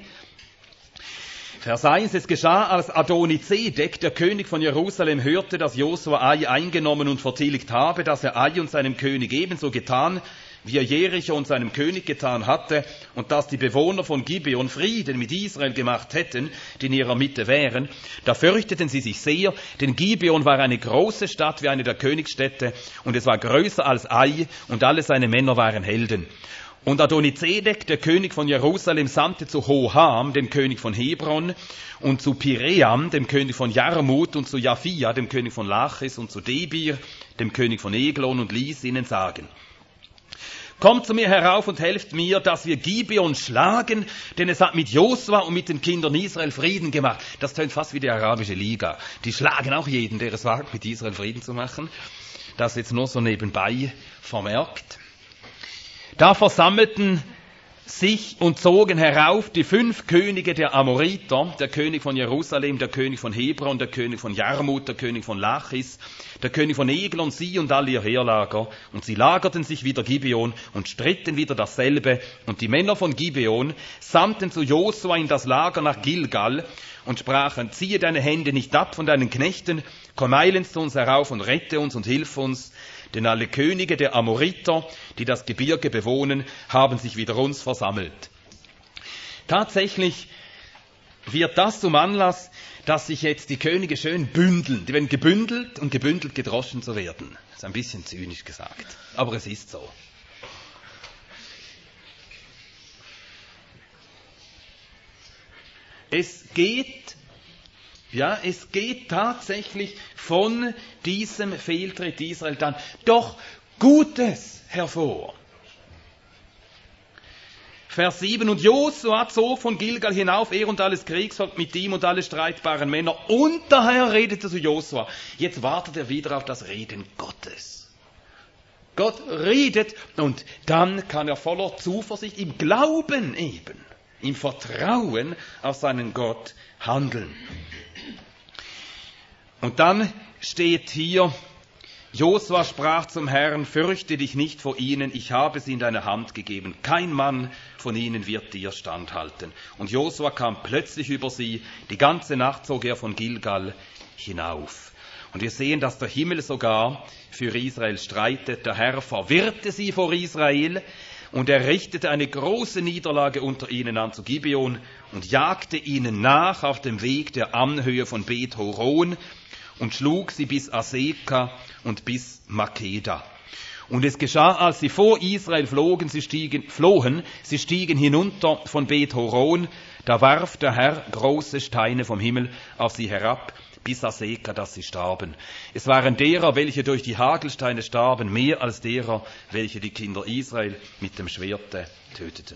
Vers 1, es geschah, als Adonizedek, der König von Jerusalem, hörte, dass Josua Ai eingenommen und vertilgt habe, dass er Ai und seinem König ebenso getan, wie er Jericho und seinem König getan hatte, und dass die Bewohner von Gibeon Frieden mit Israel gemacht hätten, die in ihrer Mitte wären. Da fürchteten sie sich sehr, denn Gibeon war eine große Stadt wie eine der Königsstädte, und es war größer als Ai, und alle seine Männer waren Helden. Und Adonizedek, der König von Jerusalem, sandte zu Hoham, dem König von Hebron, und zu Piream, dem König von Jarmut, und zu Japhia, dem König von Lachis, und zu Debir, dem König von Eglon, und ließ ihnen sagen: Kommt zu mir herauf und helft mir, dass wir Gibeon schlagen, denn es hat mit Josua und mit den Kindern Israel Frieden gemacht. Das tönt fast wie die Arabische Liga. Die schlagen auch jeden, der es wagt, mit Israel Frieden zu machen. Das jetzt nur so nebenbei vermerkt. Da versammelten sich und zogen herauf die 5 Könige der Amoriter, der König von Jerusalem, der König von Hebron, der König von Jarmut, der König von Lachis, der König von Eglon, sie und all ihr Heerlager. Und sie lagerten sich wider Gibeon und stritten wieder dasselbe. Und die Männer von Gibeon sandten zu Josua in das Lager nach Gilgal und sprachen: Ziehe deine Hände nicht ab von deinen Knechten, komm eilends zu uns herauf und rette uns und hilf uns. denn alle Könige der Amoriter, die das Gebirge bewohnen, haben sich wider uns versammelt. Tatsächlich wird das zum Anlass, dass sich jetzt die Könige schön bündeln. Die werden gebündelt und gebündelt gedroschen zu werden. Das ist ein bisschen zynisch gesagt, aber es ist so. Es geht tatsächlich von diesem Fehltritt Israel dann doch Gutes hervor. Vers 7, und Josua zog von Gilgal hinauf, er und alles Kriegsvolk mit ihm und alle streitbaren Männer, und der Herr redete zu Josua. Jetzt wartet er wieder auf das Reden Gottes. Gott redet, und dann kann er voller Zuversicht im Glauben eben, im Vertrauen auf seinen Gott handeln. Und dann steht hier, Josua sprach zum Herrn, fürchte dich nicht vor ihnen, ich habe sie in deine Hand gegeben. Kein Mann von ihnen wird dir standhalten. Und Josua kam plötzlich über sie, die ganze Nacht zog er von Gilgal hinauf. Und wir sehen, dass der Himmel sogar für Israel streitet. Der Herr verwirrte sie vor Israel und er richtete eine große Niederlage unter ihnen an zu Gibeon und jagte ihnen nach auf dem Weg der Anhöhe von Bet Horon und schlug sie bis Aseka und bis Makeda. Und es geschah, als sie vor Israel flohen, sie stiegen hinunter von Bet Horon, da warf der Herr große Steine vom Himmel auf sie herab, bis Aseka, dass sie starben. Es waren derer, welche durch die Hagelsteine starben, mehr als derer, welche die Kinder Israel mit dem Schwerte töteten.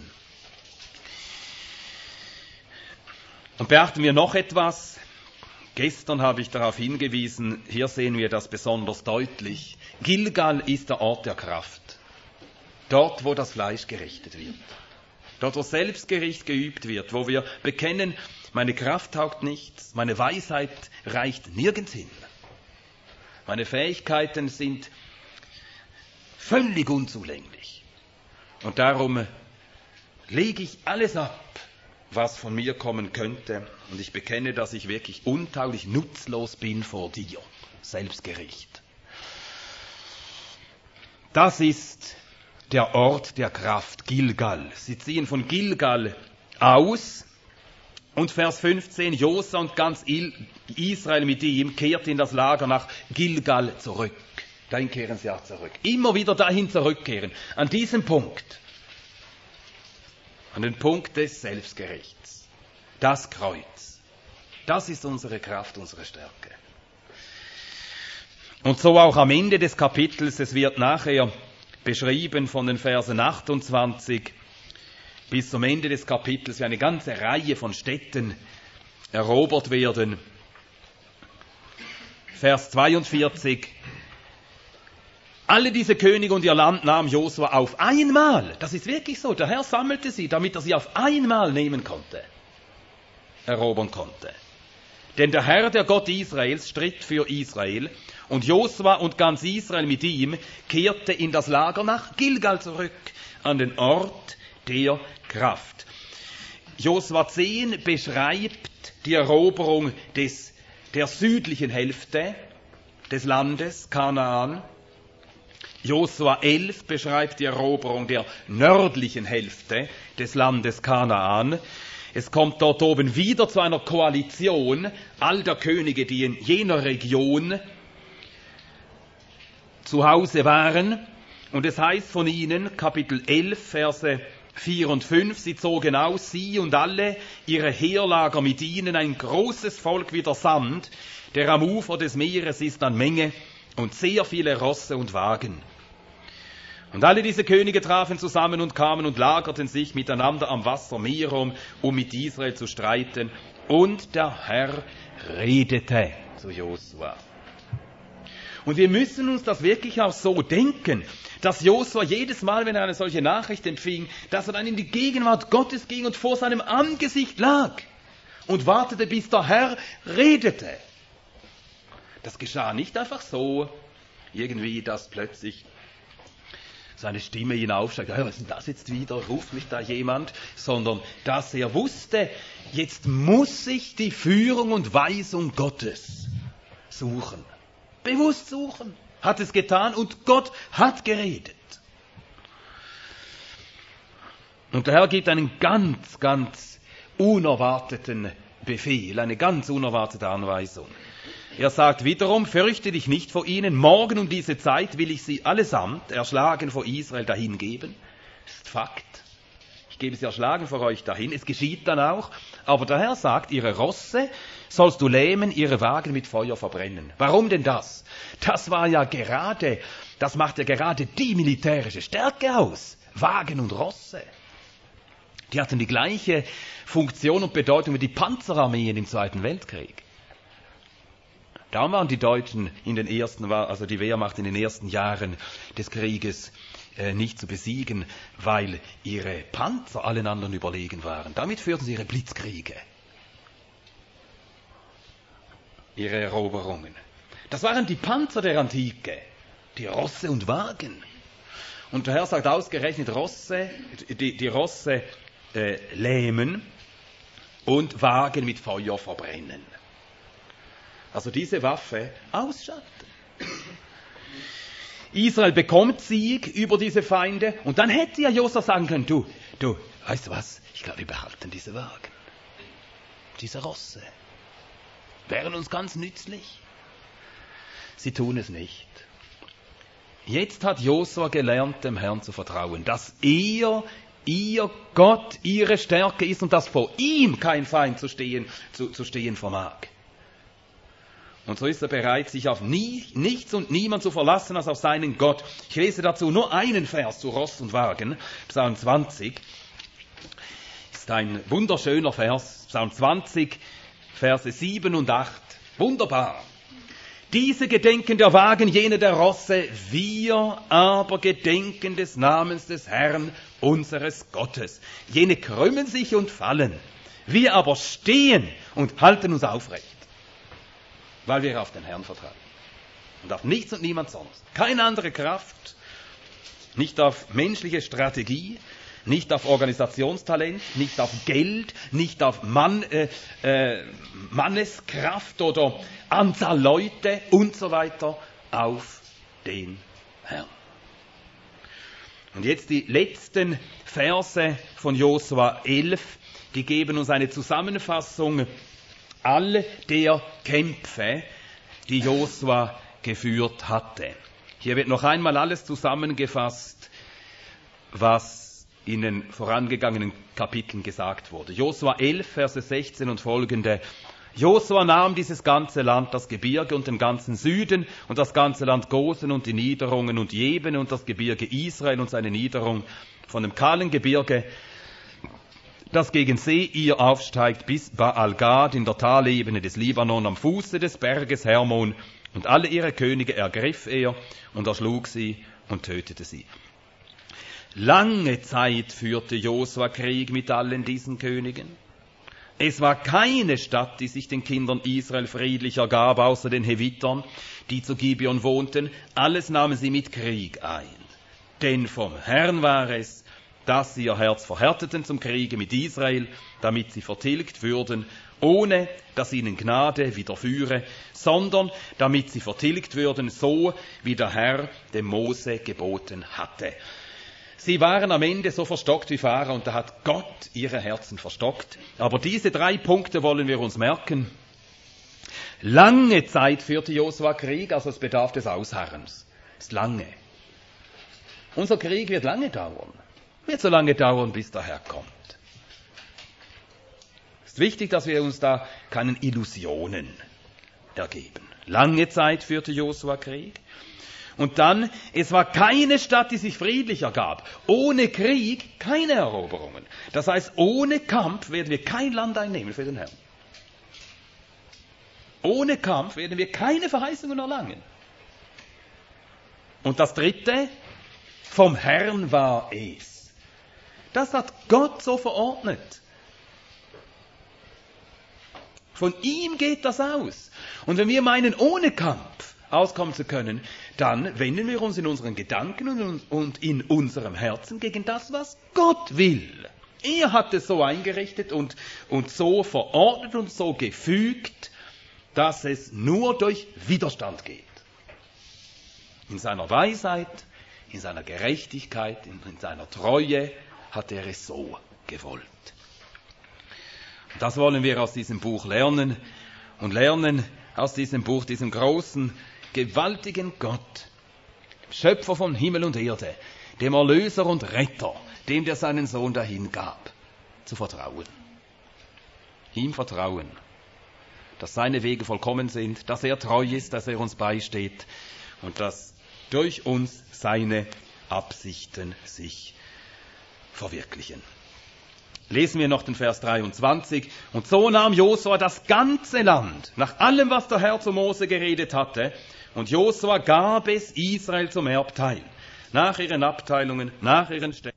Und beachten wir noch etwas. Gestern habe ich darauf hingewiesen, hier sehen wir das besonders deutlich. Gilgal ist der Ort der Kraft. Dort, wo das Fleisch gerichtet wird. Dort, wo Selbstgericht geübt wird, wo wir bekennen, meine Kraft taugt nichts, meine Weisheit reicht nirgends hin. Meine Fähigkeiten sind völlig unzulänglich. Und darum lege ich alles ab, was von mir kommen könnte. Und ich bekenne, dass ich wirklich untauglich, nutzlos bin vor dir. Selbstgericht. Das ist der Ort der Kraft, Gilgal. Sie ziehen von Gilgal aus. Und Vers 15, Josua und ganz Israel mit ihm kehrt in das Lager nach Gilgal zurück. Dahin kehren sie auch zurück. Immer wieder dahin zurückkehren. An diesem Punkt. An den Punkt des Selbstgerichts. Das Kreuz. Das ist unsere Kraft, unsere Stärke. Und so auch am Ende des Kapitels. Es wird nachher beschrieben von den Versen 28 bis zum Ende des Kapitels, wie eine ganze Reihe von Städten erobert werden. Vers 42. Alle diese Könige und ihr Land nahm Josua auf einmal. Das ist wirklich so. Der Herr sammelte sie, damit er sie auf einmal nehmen konnte, erobern konnte. Denn der Herr, der Gott Israels, stritt für Israel, und Josua und ganz Israel mit ihm kehrte in das Lager nach Gilgal zurück, an den Ort der Kraft. Josua 10 beschreibt die Eroberung der südlichen Hälfte des Landes Kanaan. Josua 11 beschreibt die Eroberung der nördlichen Hälfte des Landes Kanaan. Es kommt dort oben wieder zu einer Koalition all der Könige, die in jener Region zu Hause waren. Und es heißt von ihnen, Kapitel 11, Verse 4 und 5, sie zogen aus, sie und alle ihre Heerlager mit ihnen, ein großes Volk wie der Sand, der am Ufer des Meeres ist an Menge, und sehr viele Rosse und Wagen. Und alle diese Könige trafen zusammen und kamen und lagerten sich miteinander am Wasser Merom, um mit Israel zu streiten. Und der Herr redete zu Josua. Und wir müssen uns das wirklich auch so denken, dass Josua jedes Mal, wenn er eine solche Nachricht empfing, dass er dann in die Gegenwart Gottes ging und vor seinem Angesicht lag und wartete, bis der Herr redete. Das geschah nicht einfach so, irgendwie, dass plötzlich seine Stimme hinaufsteigt, was ist denn das jetzt wieder, ruft mich da jemand, sondern dass er wusste, jetzt muss ich die Führung und Weisung Gottes suchen. Bewusst suchen. hat es getan und Gott hat geredet. Und der Herr gibt einen ganz, ganz unerwarteten Befehl, eine ganz unerwartete Anweisung. Er sagt wiederum, fürchte dich nicht vor ihnen, morgen um diese Zeit will ich sie allesamt erschlagen vor Israel dahingeben. Das ist Fakt. Ich gebe sie erschlagen vor euch dahin. Es geschieht dann auch. Aber der Herr sagt, ihre Rosse sollst du lähmen, ihre Wagen mit Feuer verbrennen. Warum denn das? Das macht ja gerade die militärische Stärke aus. Wagen und Rosse. Die hatten die gleiche Funktion und Bedeutung wie die Panzerarmeen im Zweiten Weltkrieg. Darum waren die Deutschen also die Wehrmacht in den ersten Jahren des Krieges nicht zu besiegen, weil ihre Panzer allen anderen überlegen waren. Damit führten sie ihre Blitzkriege, ihre Eroberungen. Das waren die Panzer der Antike, die Rosse und Wagen. Und der Herr sagt ausgerechnet die Rosse lähmen und Wagen mit Feuer verbrennen. Also diese Waffe ausschalten. Israel bekommt Sieg über diese Feinde und dann hätte ja Josua sagen können, du, weißt du was, ich glaube, wir behalten diese Wagen, diese Rosse, wären uns ganz nützlich. Sie tun es nicht. Jetzt hat Josua gelernt, dem Herrn zu vertrauen, dass ihr Gott, ihre Stärke ist und dass vor ihm kein Feind zu stehen vermag. Und so ist er bereit, sich auf nichts und niemand zu verlassen als auf seinen Gott. Ich lese dazu nur einen Vers zu Ross und Wagen. Psalm 20 ist ein wunderschöner Vers. Psalm 20, Verse 7 und 8. Wunderbar. Diese gedenken der Wagen, jene der Rosse, wir aber gedenken des Namens des Herrn, unseres Gottes. Jene krümmen sich und fallen, wir aber stehen und halten uns aufrecht, weil wir auf den Herrn vertrauen und auf nichts und niemand sonst. Keine andere Kraft, nicht auf menschliche Strategie, nicht auf Organisationstalent, nicht auf Geld, nicht auf Manneskraft oder Anzahl Leute und so weiter, auf den Herrn. Und jetzt die letzten Verse von Josua 11, die geben uns eine Zusammenfassung all der Kämpfe, die Josua geführt hatte. Hier wird noch einmal alles zusammengefasst, was in den vorangegangenen Kapiteln gesagt wurde. Josua 11, Verse 16 und folgende. Josua nahm dieses ganze Land, das Gebirge und den ganzen Süden und das ganze Land Gosen und die Niederungen und Jebene und das Gebirge Israel und seine Niederung von dem kahlen Gebirge, das gegen Seir aufsteigt, bis Baal-Gad in der Talebene des Libanon am Fuße des Berges Hermon, und alle ihre Könige ergriff er und erschlug sie und tötete sie. Lange Zeit führte Josua Krieg mit allen diesen Königen. Es war keine Stadt, die sich den Kindern Israel friedlich ergab, außer den Hevitern, die zu Gibeon wohnten. Alles nahmen sie mit Krieg ein. Denn vom Herrn war es, dass sie ihr Herz verhärteten zum Kriege mit Israel, damit sie vertilgt würden, ohne dass ihnen Gnade widerführe, sondern damit sie vertilgt würden, so wie der Herr dem Mose geboten hatte. Sie waren am Ende so verstockt wie Pharao, und da hat Gott ihre Herzen verstockt. Aber diese 3 Punkte wollen wir uns merken. Lange Zeit führte Josua Krieg, also es bedarf des Ausharrens. Es ist lange. Unser Krieg wird lange dauern. Wird so lange dauern, bis der Herr kommt. Es ist wichtig, dass wir uns da keinen Illusionen ergeben. Lange Zeit führte Josua Krieg. Und dann, es war keine Stadt, die sich friedlich ergab. Ohne Krieg keine Eroberungen. Das heißt, ohne Kampf werden wir kein Land einnehmen für den Herrn. Ohne Kampf werden wir keine Verheißungen erlangen. Und das 3, vom Herrn war es. Das hat Gott so verordnet. Von ihm geht das aus. Und wenn wir meinen, ohne Kampf auskommen zu können, dann wenden wir uns in unseren Gedanken und in unserem Herzen gegen das, was Gott will. Er hat es so eingerichtet und so verordnet und so gefügt, dass es nur durch Widerstand geht. In seiner Weisheit, in seiner Gerechtigkeit, in seiner Treue hat er es so gewollt. Und das wollen wir aus diesem Buch lernen und lernen aus diesem Buch, diesem großen, gewaltigen Gott, Schöpfer von Himmel und Erde, dem Erlöser und Retter, dem der seinen Sohn dahingab, zu vertrauen. Ihm vertrauen, dass seine Wege vollkommen sind, dass er treu ist, dass er uns beisteht und dass durch uns seine Absichten sich verwirklichen. Lesen wir noch den Vers 23. Und so nahm Josua das ganze Land, nach allem, was der Herr zu Mose geredet hatte, und Josua gab es Israel zum Erbteil, nach ihren Abteilungen, nach ihren Stämmen.